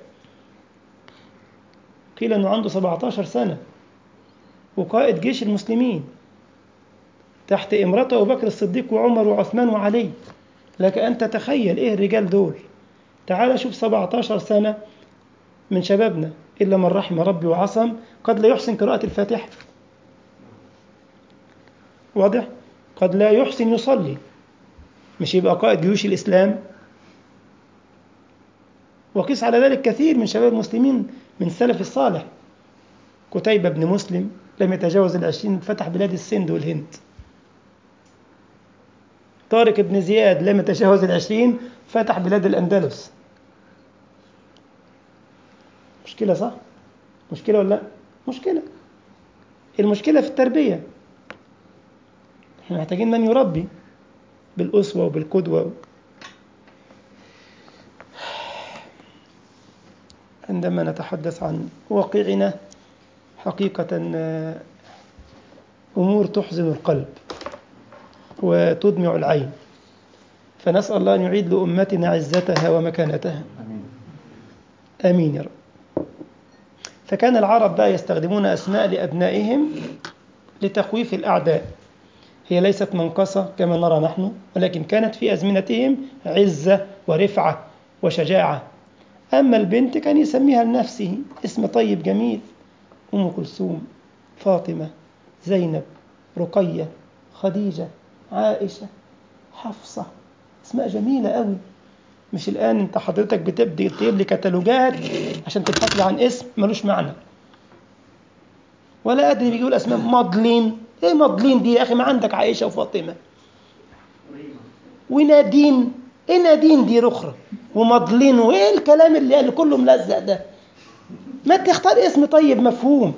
قيل أنه عنده سبعة عشر سنة وقائد جيش المسلمين تحت إمرته أبو بكر الصديق وعمر وعثمان وعلي. لك أن تتخيل إيه الرجال دول. تعال شوف سبعة عشر سنة من شبابنا إلا من رحم ربي وعصم قد لا يحسن قراءة الفاتحة، واضح؟ قد لا يحسن يصلي، مش يبقى قائد جيوش الإسلام؟ وقيس على ذلك كثير من شباب المسلمين من السلف الصالح. قتيبة بن مسلم لم يتجاوز العشرين فتح بلاد السند والهند. طارق بن زياد لم يتجاوز العشرين فتح بلاد الأندلس. مشكلة صح؟ مشكلة ولا لا؟ مشكلة. المشكلة في التربية. احنا محتاجين من يربي بالأسوة وبالقدوة. عندما نتحدث عن واقعنا حقيقة أمور تحزن القلب وتدمع العين، فنسأل الله أن يعيد لأمتنا عزتها ومكانتها. آمين. آمين يا رب. فكان العرب بقى يستخدمون أسماء لأبنائهم لتخويف الأعداء. هي ليست منقصة كما نرى نحن، ولكن كانت في أزمنتهم عزة ورفعة وشجاعة. أما البنت كان يسميها لنفسه اسم طيب جميل، أم كلثوم، فاطمة، زينب، رقية، خديجة، عائشة، حفصة، اسماء جميلة قوي. مش الآن أنت حضرتك بتبدأ تجيب لي كتالوجات عشان تبحث لي عن اسم ملوش معنى، ولا أدري بيقول أسماء مضلين. إيه مضلين دي يا أخي؟ ما عندك عائشة وفاطمة ونادين. إيه نادين دي رخرة ومضلين، وإيه الكلام اللي, اللي كله ملزق ده؟ ما تختار اسم طيب مفهوم.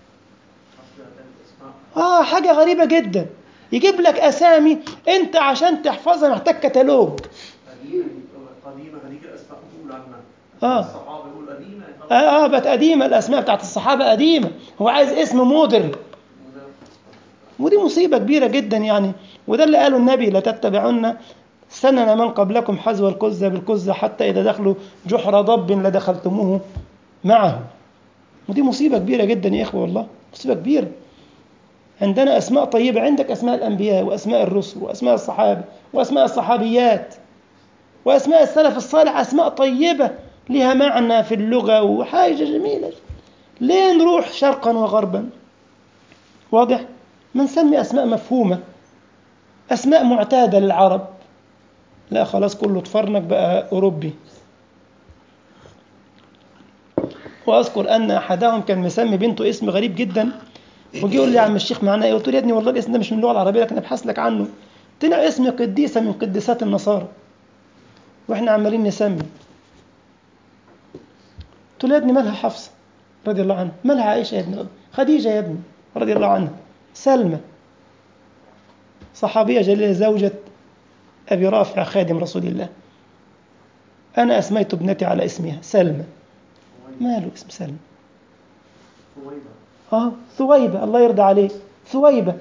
آه حاجة غريبة جدا، يجيب لك أسامي أنت عشان تحفظها محتاج كتالوج. قديمة هذيك الأسماء بتقول عنها آه. الصحابة يقول قديمة. آه, آه بقت قديمة، الأسماء بتاعت الصحابة قديمة، هو عايز اسم مودرن، ودي مصيبة كبيرة جدا يعني. وده اللي قاله النبي: لا تتبعن سنن من قبلكم حذو القزة بالقزة حتى إذا دخلوا جحر ضب لدخلتموه معه. ودي مصيبة كبيرة جدا يا إخوة، والله مصيبة كبيرة. عندنا أسماء طيبة، عندك أسماء الأنبياء وأسماء الرسل وأسماء الصحابة وأسماء الصحابيات وأسماء السلف الصالح، أسماء طيبة لها معنى في اللغة وحاجة جميلة. ليه نروح شرقا وغربا؟ واضح؟ ما نسمي أسماء مفهومة، أسماء معتادة للعرب. لا خلاص كله تفرنك بقى أوروبي. وأذكر أن أحدهم كان مسمي بنته اسم غريب جدا، وجي يقول لي يا عم الشيخ معناه إيه؟ قلت له يا ابني والله الاسم ده مش من اللغة العربية، لكن أبحث لك عنه. طلع اسم قديسة من قديسات النصارى، وإحنا عمالين نسمي. قلت له يا ابني مالها حفصة رضي الله عنها، مالها عائشة يا ابني، خديجة يا ابني رضي الله عنها، سلمى صحابية جليلة زوجة أبي رافع خادم رسول الله، أنا أسميت ابنتي على اسمها سلمى. ماله اسم سلمى؟ آه ثويبة، الله يرضى عليك، ثويبة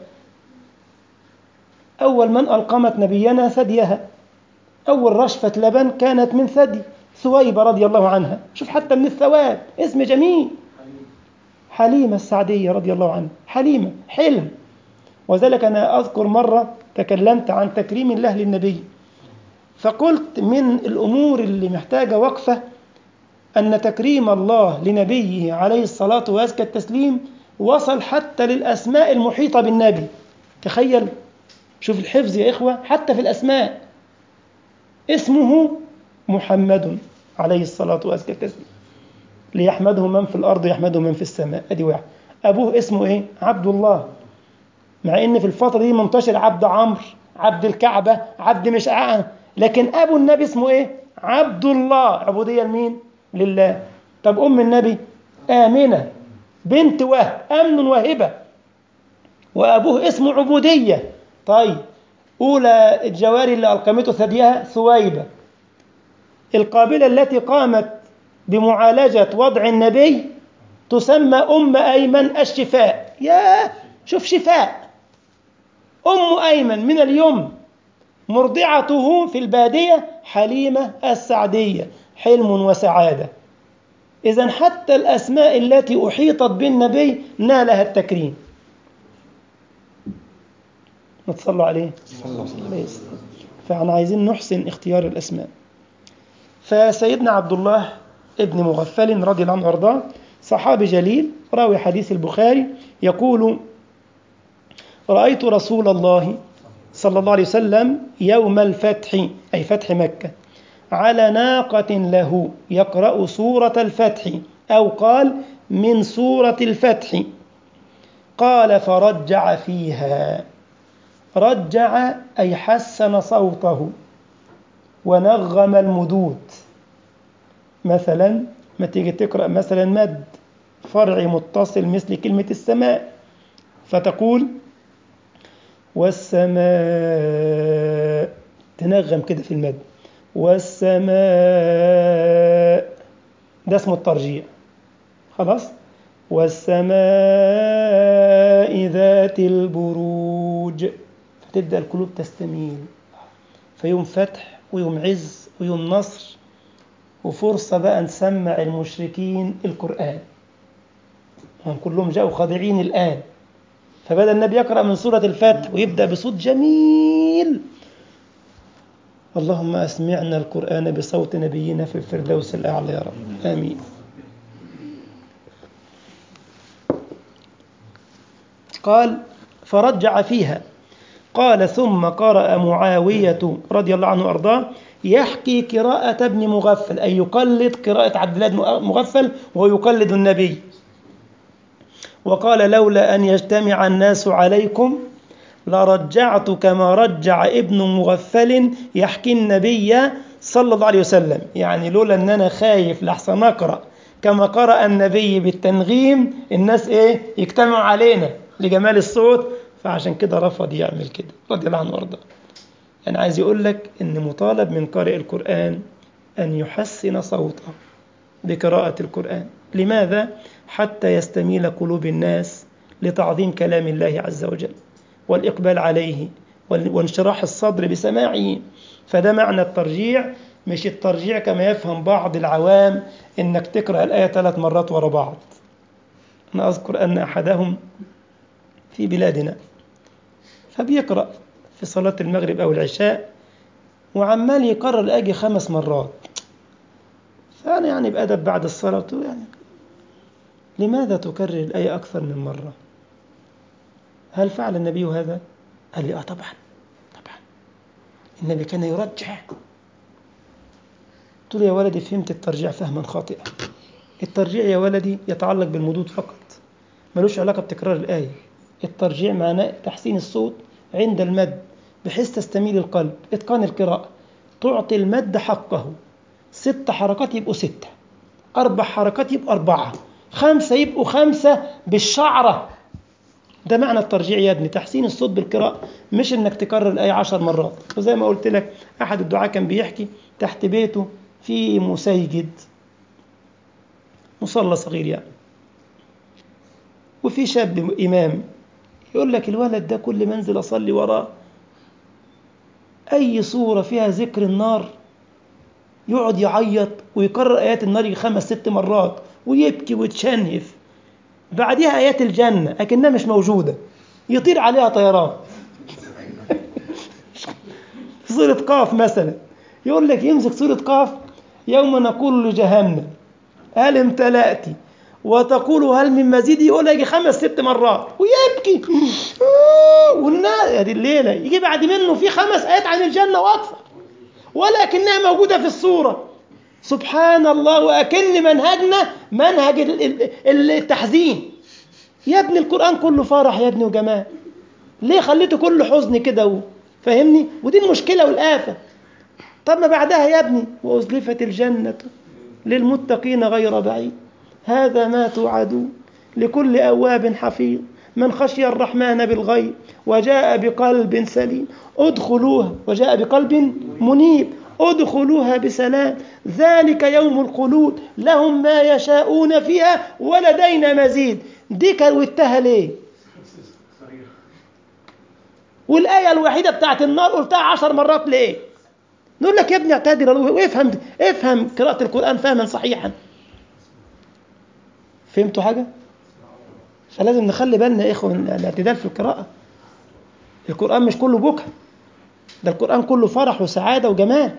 أول من ألقمت نبينا ثديها، أول رشفة لبن كانت من ثدي ثويبة رضي الله عنها. شوف حتى من الثواب اسم جميل. حليمة السعدية رضي الله عنها، حليمة حلم. وذلك أنا أذكر مرة تكلمت عن تكريم الله للنبي، فقلت من الأمور اللي محتاجة وقفة أن تكريم الله لنبيه عليه الصلاة وأزكى التسليم وصل حتى للأسماء المحيطة بالنبي. تخيل، شوف الحفظ يا إخوة حتى في الأسماء. اسمه محمد عليه الصلاة وأزكى التسليم، ليحمده من في الأرض يحمده من في السماء، أدي واحد. أبوه اسمه إيه؟ عبد الله، مع إن في الفترة دي منتشر عبد عمرو، عبد الكعبة، عبد مش عقل، لكن أبو النبي اسمه إيه؟ عبد الله، عبودية لمين؟ لله. طب أم النبي آمنة بنت وهب، أمن وهبة، وأبوه اسمه عبودية. طيب أولى الجواري اللي ألقمته ثديها ثويبة. القابلة التي قامت بمعالجة وضع النبي تسمى أم أيمن الشفاء. يا شوف شفاء، أم أيمن من اليوم، مرضعته في البادية حليمة السعدية، حلم وسعادة. إذن حتى الأسماء التي أحيطت بالنبي نالها التكريم. نتصلوا عليه صلى الله عليه وسلم. فعنا عايزين نحسن اختيار الأسماء. فسيدنا عبد الله ابن مغفل رضي الله عنه وارضاه صحابي جليل راوي حديث البخاري، يقول: رأيت رسول الله صلى الله عليه وسلم يوم الفتح، أي فتح مكة، على ناقة له يقرأ سورة الفتح، أو قال من سورة الفتح. قال: فرجع فيها. رجع أي حسن صوته ونغم المدود. مثلا ما تيجي تقرأ مثلا مد فرعي متصل مثل كلمة السماء، فتقول والسماء، تنغم كده في المد، والسماء، ده اسمه الترجيع. خلاص، والسماء ذات البروج، فتبدأ القلوب تستميل، فيوم فتح ويوم عز ويوم نصر، وفرصة بقى نسمع المشركين القرآن، هم كلهم جاءوا خاضعين الآن. فبدأ النبي يقرأ من سورة الفتح ويبدأ بصوت جميل: اللهم أسمعنا القرآن بصوت نبينا في الفردوس الأعلى يا رب، آمين. قال: فرجع فيها. قال: ثم قرأ معاوية رضي الله عنه وأرضاه يحكي قراءة ابن مغفل، أي يقلد قراءة عبد الله بن مغفل وهو يقلد النبي. وقال: لولا أن يجتمع الناس عليكم لرجعت كما رجع ابن مغفل يحكي النبي صلى الله عليه وسلم. يعني لولا أن أنا خايف لحسن أقرأ كما قرأ النبي بالتنغيم، الناس إيه يجتمعوا علينا لجمال الصوت، فعشان كده رفض يعمل كده رضي الله عنه وارضاه. يعني عايز يقول لك إن مطالب من قارئ القرآن أن يحسن صوته بقراءة القرآن. لماذا؟ حتى يستميل قلوب الناس لتعظيم كلام الله عز وجل والإقبال عليه وانشراح الصدر بسماعه. فده معنى الترجيع، مش الترجيع كما يفهم بعض العوام إنك تقرأ الآية ثلاث مرات ورا بعض. أنا أذكر أن أحدهم في بلادنا فبيقرأ في صلاة المغرب أو العشاء وعمال يقرر الآية خمس مرات. فأنا يعني بأدب بعد الصلاة يعني لماذا تكرر الآية أكثر من مرة؟ هل فعل النبي هذا؟ قال لي: آه طبعا طبعا النبي كان يرجع. قلت له: يا ولدي فهمت الترجيع فهما خاطئا. الترجيع يا ولدي يتعلق بالمدود فقط، ملوش علاقة بتكرار الآية. الترجيع معناه تحسين الصوت عند المد، بحيث تستميل القلب. إتقان القراءة، تعطي المد حقه. ست حركات يبقوا ستة، أربع حركات يبقوا أربعة، خمسة يبقوا خمسة بالشعرة. ده معنى الترجيع يا ابني، تحسين الصوت بالقراءة، مش إنك تكرر الآية عشر مرات. وزي ما قلت لك أحد الدعاة كان بيحكي تحت بيته في مسيجد، مصلى صغير يعني، وفي شاب إمام، يقول لك الولد ده كل ما انزل أصلي وراه أي صورة فيها ذكر النار يقعد يعيط ويكرر آيات النار خمس ست مرات ويبكي ويتشنهف. بعدها آيات الجنة لكنها مش موجودة، يطير عليها طيران. سورة قاف مثلا، يقول لك يمسك سورة قاف، يوم نقول لجهنم هل امتلأت وتقول هل من مزيد، يقول لك خمس ست مرات ويبكي. والناس هذه الليلة يجي بعد منه في خمس آيات عن الجنة وأكثر، ولكنها موجودة في السورة. سبحان الله، وأكن منهجنا منهج التحزين. يا ابني القرآن كله فرح يا ابني وجمال، ليه خليته كله حزن كده؟ فهمني؟ ودي المشكلة والآفة. طب ما بعدها يا ابني وأزلفت الجنة للمتقين غير بعيد، هذا ما توعدون لكل أواب حفيظ من خشي الرحمن بالغيب وجاء بقلب سليم ادخلوها، وجاء بقلب منيب ادخلوها بسلام ذلك يوم الخلود لهم ما يشاءون فيها ولدينا مزيد. دي كروتها ليه؟ والآية الوحيدة بتاعت النار قلتها عشر مرات ليه؟ نقول لك يا ابني اعتدل وافهم افهم قراءة القرآن فهما صحيحا. فهمتوا حاجة؟ فلازم نخلي بالنا يا إخوة من الاعتدال في القراءة. القرآن مش كله بكى، ده القرآن كله فرح وسعادة وجمال.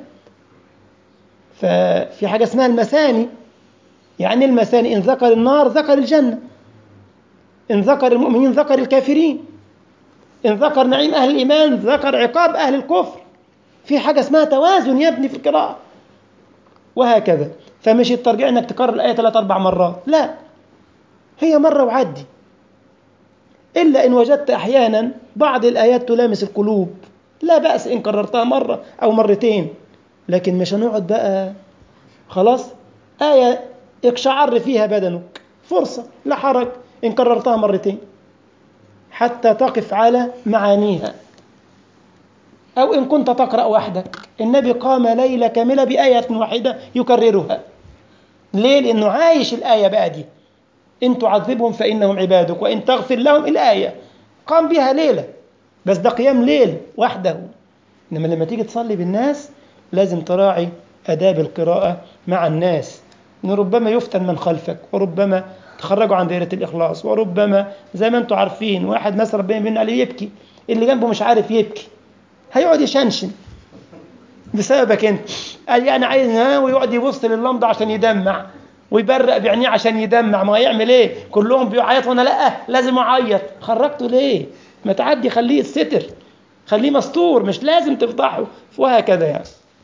ففي حاجة اسمها المثاني. يعني المثاني إن ذكر النار ذكر الجنة، إن ذكر المؤمنين ذكر الكافرين، إن ذكر نعيم أهل الإيمان ذكر عقاب أهل الكفر. في حاجة اسمها توازن يا ابني في القراءة، وهكذا. فمش الترجيع إنك تكرر الآية ثلاث أربع مرات، لا، هي مرة وعدي. إلا إن وجدت أحيانا بعض الآيات تلامس القلوب، لا بأس إن كررتها مرة أو مرتين، لكن مش هنقعد بقى خلاص آية اقشعر فيها بدنك، فرصة لا حرج إن كررتها مرتين حتى تقف على معانيها. أو إن كنت تقرأ وحدك، النبي قام ليلة كاملة بآية واحدة يكررها. ليه؟ لأنه عايش الآية بقى دي، إن تعذبهم فإنهم عبادك وإن تغفر لهم، الآية قام بها ليلة، بس ده قيام ليل وحده. إنما لما تيجي تصلي بالناس لازم تراعي أداب القراءة مع الناس، إن ربما يفتن من خلفك، وربما تخرجوا عن دائرة الإخلاص، وربما زي ما أنتم عارفين واحد مثلا ربنا بينا عليه يبكي، اللي جنبه مش عارف يبكي، هيقعد يشنشن بسببك أنت. قال يعني عايز ويقعد يبص لللمضة عشان يدمع ويبرق بعينيه عشان يدمع. ما هيعمل ايه؟ كلهم بيعيط وانا لا لازم اعيط. خرجته ليه؟ ما تعدي، خليه يستر، خليه مستور، مش لازم تفضحه، وهكذا يعني.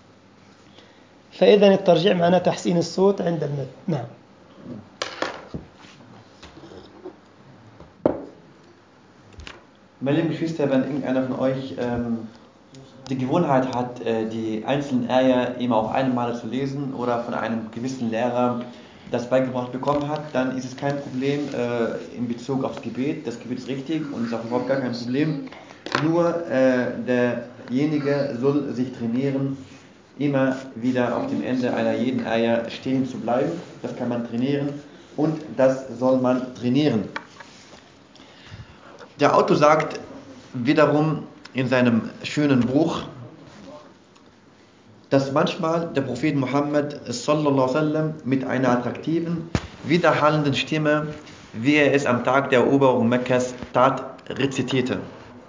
فاذا الترجيع معناه تحسين الصوت عند المد. نعم. Meine lieben Geschwister, wenn irgendeiner von euch ähm, die Gewohnheit hat, äh, die einzelnen Eier immer auf einmal zu lesen oder von einem gewissen Lehrer das beigebracht bekommen hat, dann ist es kein Problem äh, in Bezug aufs Gebet. Das Gebet ist richtig und ist auch überhaupt gar kein Problem. Nur äh, derjenige soll sich trainieren, immer wieder auf dem Ende einer jeden Eier stehen zu bleiben. Das kann man trainieren und das soll man trainieren. Der Autor sagt wiederum in seinem schönen Buch, dass manchmal der Prophet Muhammad sallallahu alaihi wasallam mit einer attraktiven, widerhallenden Stimme, wie er es am Tag der Eroberung Mekkas tat, rezitierte.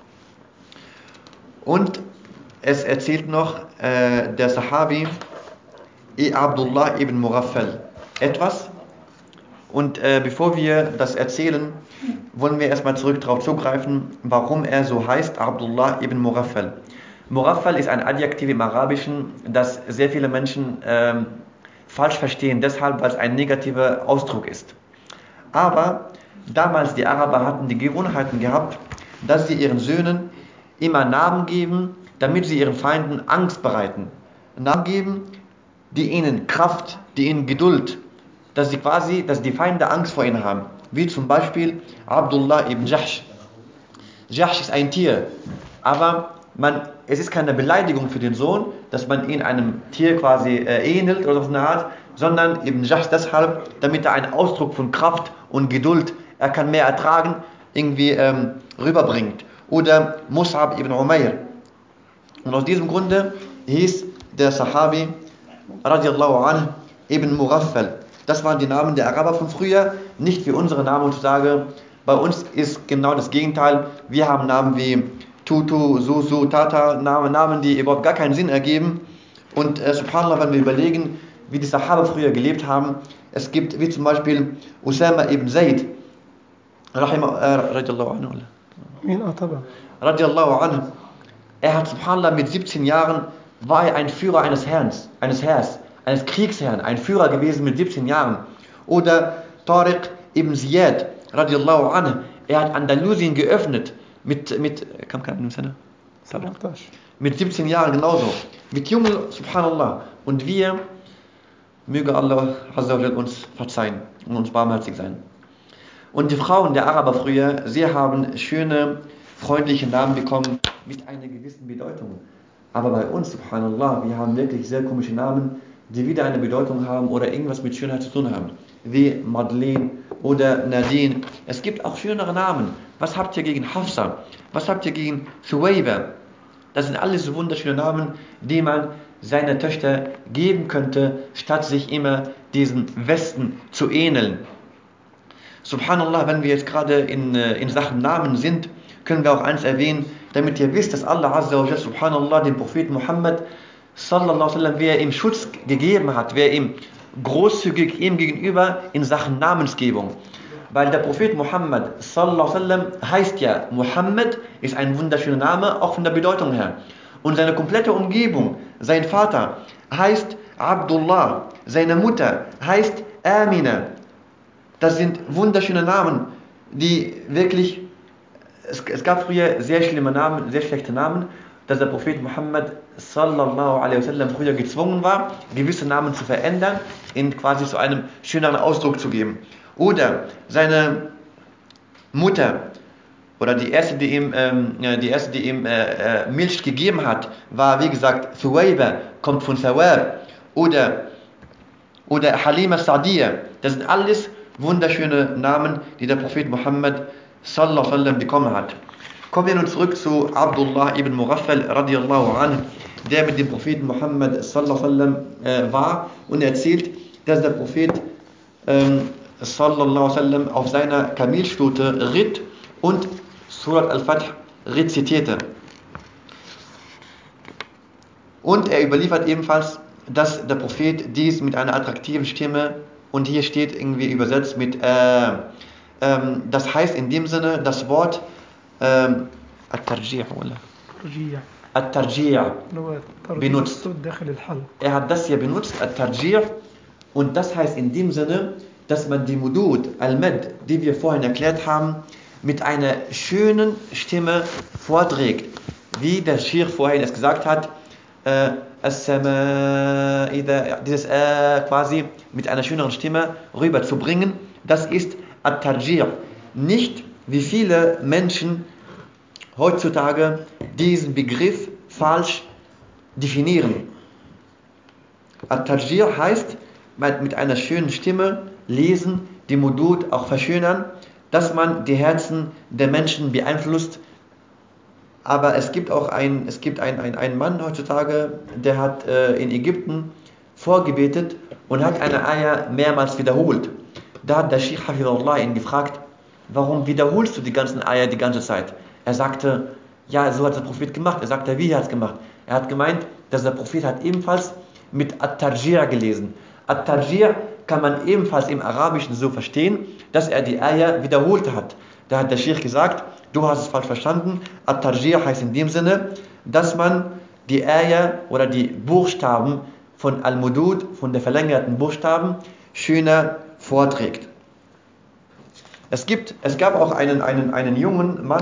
Und es erzählt noch äh, der Sahabi Abdullah ibn Mughaffal etwas. Und äh, bevor wir das erzählen, wollen wir erstmal zurück darauf zugreifen, warum er so heißt, Abdullah ibn Mughaffal. Mughaffal ist ein Adjektiv im Arabischen, das sehr viele Menschen ähm, falsch verstehen, deshalb, weil es ein negativer Ausdruck ist. Aber damals die Araber hatten die Gewohnheiten gehabt, dass sie ihren Söhnen immer Namen geben, damit sie ihren Feinden Angst bereiten. Namen geben, die ihnen Kraft, die ihnen Geduld, dass sie quasi, dass die Feinde Angst vor ihnen haben. Wie zum Beispiel Abdullah ibn Jahsh. Jahsh ist ein Tier, aber man, es ist keine Beleidigung für den Sohn, dass man ihn einem Tier quasi äh, ähnelt oder so eine Art, sondern ibn Jahsh deshalb, damit er einen Ausdruck von Kraft und Geduld, er kann mehr ertragen, irgendwie ähm, rüberbringt. Oder Mus'ab ibn Umair. Und aus diesem Grunde hieß der Sahabi radiallahu anh ibn Mughaffal. Das waren die Namen der Araber von früher, nicht wie unsere Namen heutzutage. Bei uns ist genau das Gegenteil. Wir haben Namen wie Tutu, Susu, Tata, Namen, Namen, die überhaupt gar keinen Sinn ergeben. Und äh, subhanallah, wenn wir überlegen, wie die Sahaba früher gelebt haben, es gibt wie zum Beispiel Usama ibn Zayd, rahimah, äh, radiallahu anhu. Min Ataba. Radiallahu anhu. Er hat subhanallah mit siebzehn Jahren, war er ein Führer eines Herrn, eines Heers, eines Kriegsherrn, ein Führer gewesen mit siebzehn Jahren. Oder Tariq ibn Ziyad, radiallahu anhu, er hat Andalusien geöffnet, mit, mit, kam kein mit siebzehn Jahren genauso. Mit Jungen, subhanallah. Und wir, möge Allah Azza wa Jal uns verzeihen und uns barmherzig sein. Und die Frauen der Araber früher, sie haben schöne, freundliche Namen bekommen mit einer gewissen Bedeutung. Aber bei uns, subhanallah, wir haben wirklich sehr komische Namen, die wieder eine Bedeutung haben oder irgendwas mit Schönheit zu tun haben. Wie Madeleine oder Nadine. Es gibt auch schönere Namen. Was habt ihr gegen Hafsa? Was habt ihr gegen Thuwayba? Das sind alles so wunderschöne Namen, die man seiner Töchter geben könnte, statt sich immer diesen Westen zu ähneln. Subhanallah, wenn wir jetzt gerade in, in Sachen Namen sind, können wir auch eins erwähnen, damit ihr wisst, dass Allah Azza wa Jalla, subhanallah, den Propheten Muhammad, sallallahu alaihi wasallam, wer ihm Schutz gegeben hat, wer ihm großzügig ihm gegenüber in Sachen Namensgebung. Weil der Prophet Muhammad, sallallahu alaihi wasallam, heißt ja, Muhammad ist ein wunderschöner Name, auch von der Bedeutung her. Und seine komplette Umgebung, sein Vater heißt Abdullah, seine Mutter heißt Amina. Das sind wunderschöne Namen, die wirklich, es, es gab früher sehr schlimme Namen, sehr schlechte Namen, dass der Prophet Muhammad sallallahu alaihi wasallam früher gezwungen war, gewisse Namen zu verändern, in quasi zu einem schöneren Ausdruck zu geben. Oder seine Mutter, oder die erste, die ihm, ähm, die erste, die ihm äh, äh, Milch gegeben hat, war wie gesagt Thuwayba, kommt von Thawab. Oder, oder Halima Sa'diyya. Das sind alles wunderschöne Namen, die der Prophet Muhammad sallallahu alaihi wasallam bekommen hat. Kommen wir nun zurück zu Abdullah ibn Mughaffal radiallahu anhu, der mit dem Propheten Muhammad sallallahu alaihi wasallam äh, war und erzählt, dass der Prophet ähm, sallallahu alaihi wasallam auf seiner Kamelstute ritt und Surat al-Fath rezitierte. Und er überliefert ebenfalls, dass der Prophet dies mit einer attraktiven Stimme, und hier steht irgendwie übersetzt mit, äh, ähm, das heißt in dem Sinne das Wort ähm, At-Tarji' oder? At-Tarji' benutzt. Er hat das hier benutzt, At-Tarji', und das heißt in dem Sinne, dass man die Mudud, Al-Mad, die wir vorhin erklärt haben, mit einer schönen Stimme vorträgt. Wie der Sheikh vorhin es gesagt hat, äh, dieses äh, quasi mit einer schöneren Stimme rüberzubringen, das ist At-Tarji'. Nicht wie viele Menschen heutzutage diesen Begriff falsch definieren. At-Tarji' heißt mit einer schönen Stimme lesen, die Mudud auch verschönern, dass man die Herzen der Menschen beeinflusst. Aber es gibt auch ein, es gibt ein, ein, einen Mann heutzutage, der hat äh, in Ägypten vorgebetet und hat eine Ayah mehrmals wiederholt. Da hat der Sheikh Hafidullah ihn gefragt, warum wiederholst du die ganzen Ayah die ganze Zeit? Er sagte, ja, so hat der Prophet gemacht. Er sagte, wie er hat gemacht? Er hat gemeint, dass der Prophet hat ebenfalls mit At-Tarji' gelesen. At-Tarji' kann man ebenfalls im Arabischen so verstehen, dass er die Ayah wiederholt hat. Da hat der Sheikh gesagt, du hast es falsch verstanden. At-Tarji' heißt in dem Sinne, dass man die Ayah oder die Buchstaben von Al-Mudud, von der verlängerten Buchstaben, schöner vorträgt. Es gibt, es gab auch einen, einen, einen jungen Mann,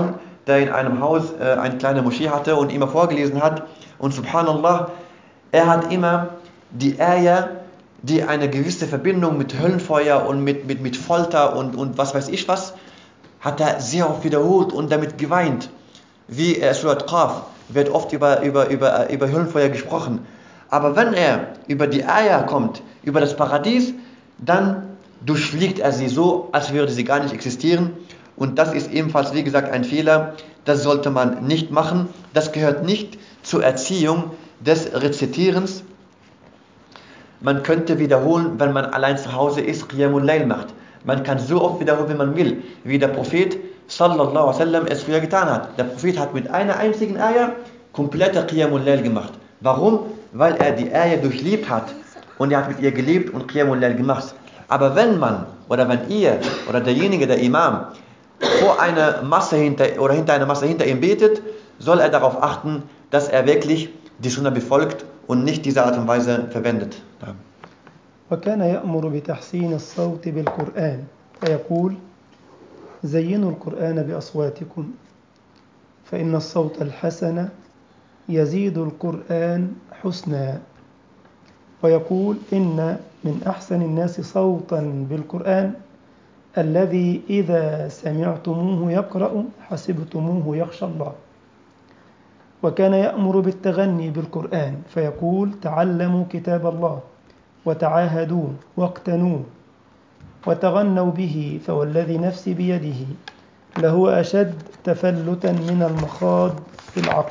der in einem Haus äh, eine kleine Moschee hatte und immer vorgelesen hat. Und subhanallah, er hat immer die Ayah, die eine gewisse Verbindung mit Höllenfeuer und mit, mit, mit Folter und, und was weiß ich was, hat er sehr oft wiederholt und damit geweint. Wie äh, Surat Qaf wird oft über, über, über, über Höllenfeuer gesprochen. Aber wenn er über die Ayah kommt, über das Paradies, dann durchfliegt er sie so, als würde sie gar nicht existieren. Und das ist ebenfalls, wie gesagt, ein Fehler. Das sollte man nicht machen. Das gehört nicht zur Erziehung des Rezitierens. Man könnte wiederholen, wenn man allein zu Hause ist, Qiyamul Layl macht. Man kann so oft wiederholen, wie man will. Wie der Prophet sallallahu alaihi wasallam es früher getan hat. Der Prophet hat mit einer einzigen Ayah komplette Qiyamul Layl gemacht. Warum? Weil er die Ayah durchlebt hat. Und er hat mit ihr gelebt und Qiyamul Layl gemacht. Aber wenn man, oder wenn ihr, oder derjenige, der Imam, vor einer Masse hinter, oder hinter einer Masse hinter ihm betet, soll er darauf achten, dass er wirklich die Sunna befolgt und nicht diese Art und Weise verwendet. وكان يأمر بتحسين الصوت بالقرآن فيقول زينوا القرآن بأصواتكم فإن الصوت الحسن يزيد القرآن حسنا ويقول إن من أحسن الناس صوتا بالقرآن الذي إذا سمعتموه يقرأ حسبتموه يخشى الله. وكان يأمر بالتغني بالقرآن فيقول تعلموا كتاب الله وتعاهدوه واقتنوه وتغنوا به فوالذي نفسي بيده لهو أشد تفلتا من المخاض في العقل.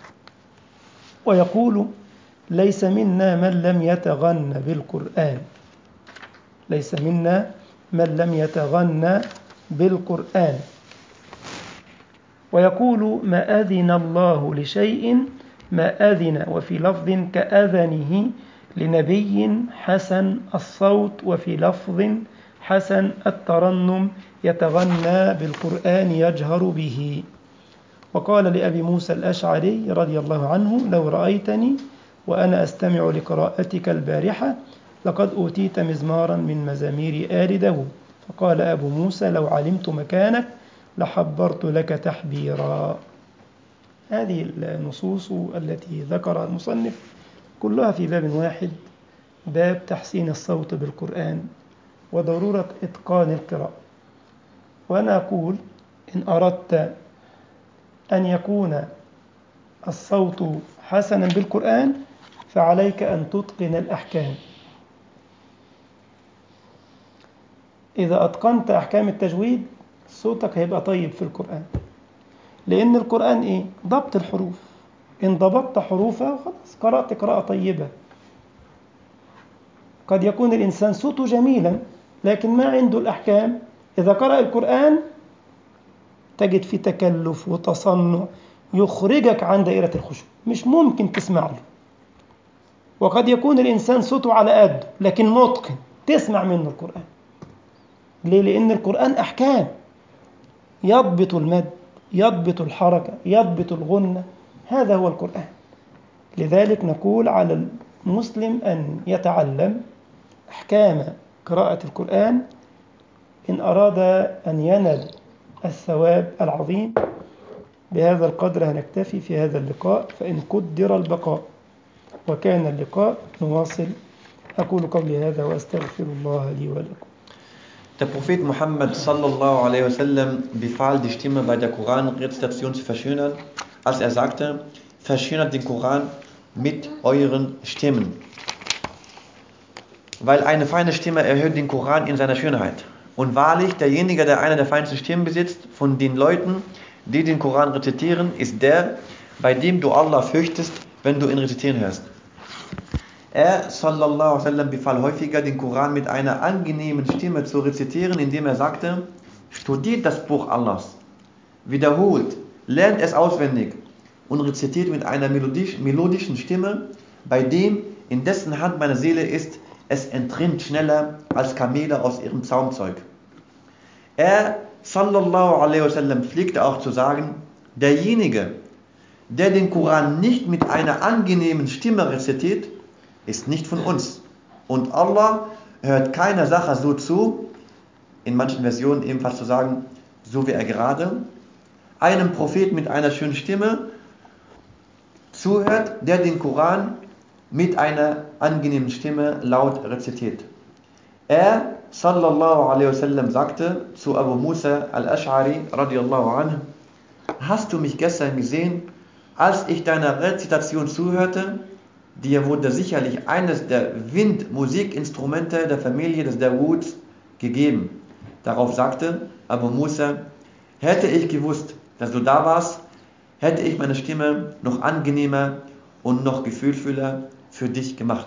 ويقول ليس منا من لم يتغنى بالقرآن ليس منا من لم يتغنى بالقرآن. ويقول ما أذن الله لشيء ما أذن وفي لفظ كأذنه لنبي حسن الصوت وفي لفظ حسن الترنم يتغنى بالقرآن يجهر به. وقال لأبي موسى الأشعري رضي الله عنه لو رأيتني وأنا أستمع لقراءتك البارحة لقد أوتيت مزمارا من مزامير آل داود. فقال أبو موسى لو علمت مكانك لحبرت لك تحبيرا. هذه النصوص التي ذكرها المصنف كلها في باب واحد، باب تحسين الصوت بالقرآن وضرورة إتقان القراءة. وأنا أقول إن أردت أن يكون الصوت حسنا بالقرآن فعليك أن تتقن الأحكام. إذا أتقنت أحكام التجويد صوتك هيبقى طيب في القرآن، لأن القرآن إيه؟ ضبط الحروف. إن ضبطت حروفها خلاص قرأت قراءة طيبة. قد يكون الإنسان صوته جميلا لكن ما عنده الأحكام، إذا قرأ القرآن تجد في تكلف وتصنع يخرجك عن دائرة الخشوع، مش ممكن تسمع له. وقد يكون الإنسان صوته على قده لكن متقن، تسمع منه القرآن. ليه؟ لأن القرآن أحكام، يضبط المد، يضبط الحركة، يضبط الغنة، هذا هو القرآن. لذلك نقول على المسلم أن يتعلم أحكام قراءة القرآن إن أراد أن ينال الثواب العظيم. بهذا القدر هنكتفي في هذا اللقاء، فإن قدر البقاء وكان اللقاء نواصل. أقول قولي هذا وأستغفر الله لي ولكم. Der Prophet Muhammad sallallahu alaihi wasallam befahl, die Stimme bei der Koranrezitation zu verschönern, als er sagte, verschönert den Koran mit euren Stimmen. Weil eine feine Stimme erhöht den Koran in seiner Schönheit. Und wahrlich, derjenige, der eine der feinsten Stimmen besitzt, von den Leuten, die den Koran rezitieren, ist der, bei dem du Allah fürchtest, wenn du ihn rezitieren hörst. Er, sallallahu alaihi wasallam, befahl häufiger, den Koran mit einer angenehmen Stimme zu rezitieren, indem er sagte, studiert das Buch Allahs, wiederholt, lernt es auswendig und rezitiert mit einer melodisch, melodischen Stimme, bei dem, in dessen Hand meine Seele ist, es entrinnt schneller als Kamele aus ihrem Zaumzeug. Er, sallallahu alaihi wasallam, pflegte auch zu sagen, derjenige, der den Koran nicht mit einer angenehmen Stimme rezitiert, ist nicht von uns. Und Allah hört keiner Sache so zu, in manchen Versionen ebenfalls zu sagen, so wie er gerade, einem Propheten mit einer schönen Stimme zuhört, der den Koran mit einer angenehmen Stimme laut rezitiert. Er, sallallahu alaihi wasallam, sagte zu Abu Musa al-Ash'ari radiyallahu anhu: Hast du mich gestern gesehen, als ich deiner Rezitation zuhörte? Dir wurde sicherlich eines der Windmusikinstrumente der Familie des Dawuds gegeben. Darauf sagte Abu Musa: Hätte ich gewusst, dass du da warst, hätte ich meine Stimme noch angenehmer und noch gefühlvoller für dich gemacht.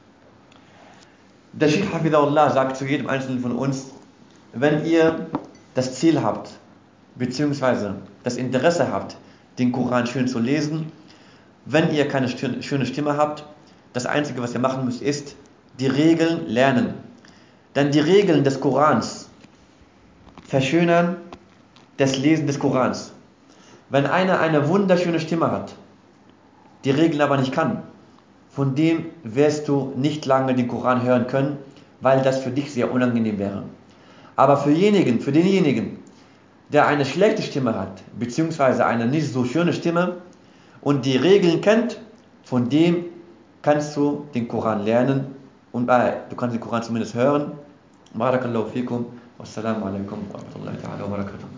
Der Sheikh Hafidahullah sagt zu jedem Einzelnen von uns: Wenn ihr das Ziel habt, beziehungsweise das Interesse habt, den Koran schön zu lesen, wenn ihr keine schöne Stimme habt, das Einzige, was ihr machen müsst, ist die Regeln lernen. Denn die Regeln des Korans verschönern das Lesen des Korans. Wenn einer eine wunderschöne Stimme hat, die Regeln aber nicht kann, von dem wirst du nicht lange den Koran hören können, weil das für dich sehr unangenehm wäre. Aber für denjenigen, für denjenigen, der eine schlechte Stimme hat, beziehungsweise eine nicht so schöne Stimme und die Regeln kennt, von dem kannst du den Koran lernen und äh, du kannst den Koran zumindest hören. Barakallahu fikum. Wassalamu alaikum wa rahmatullahi wa barakatuh.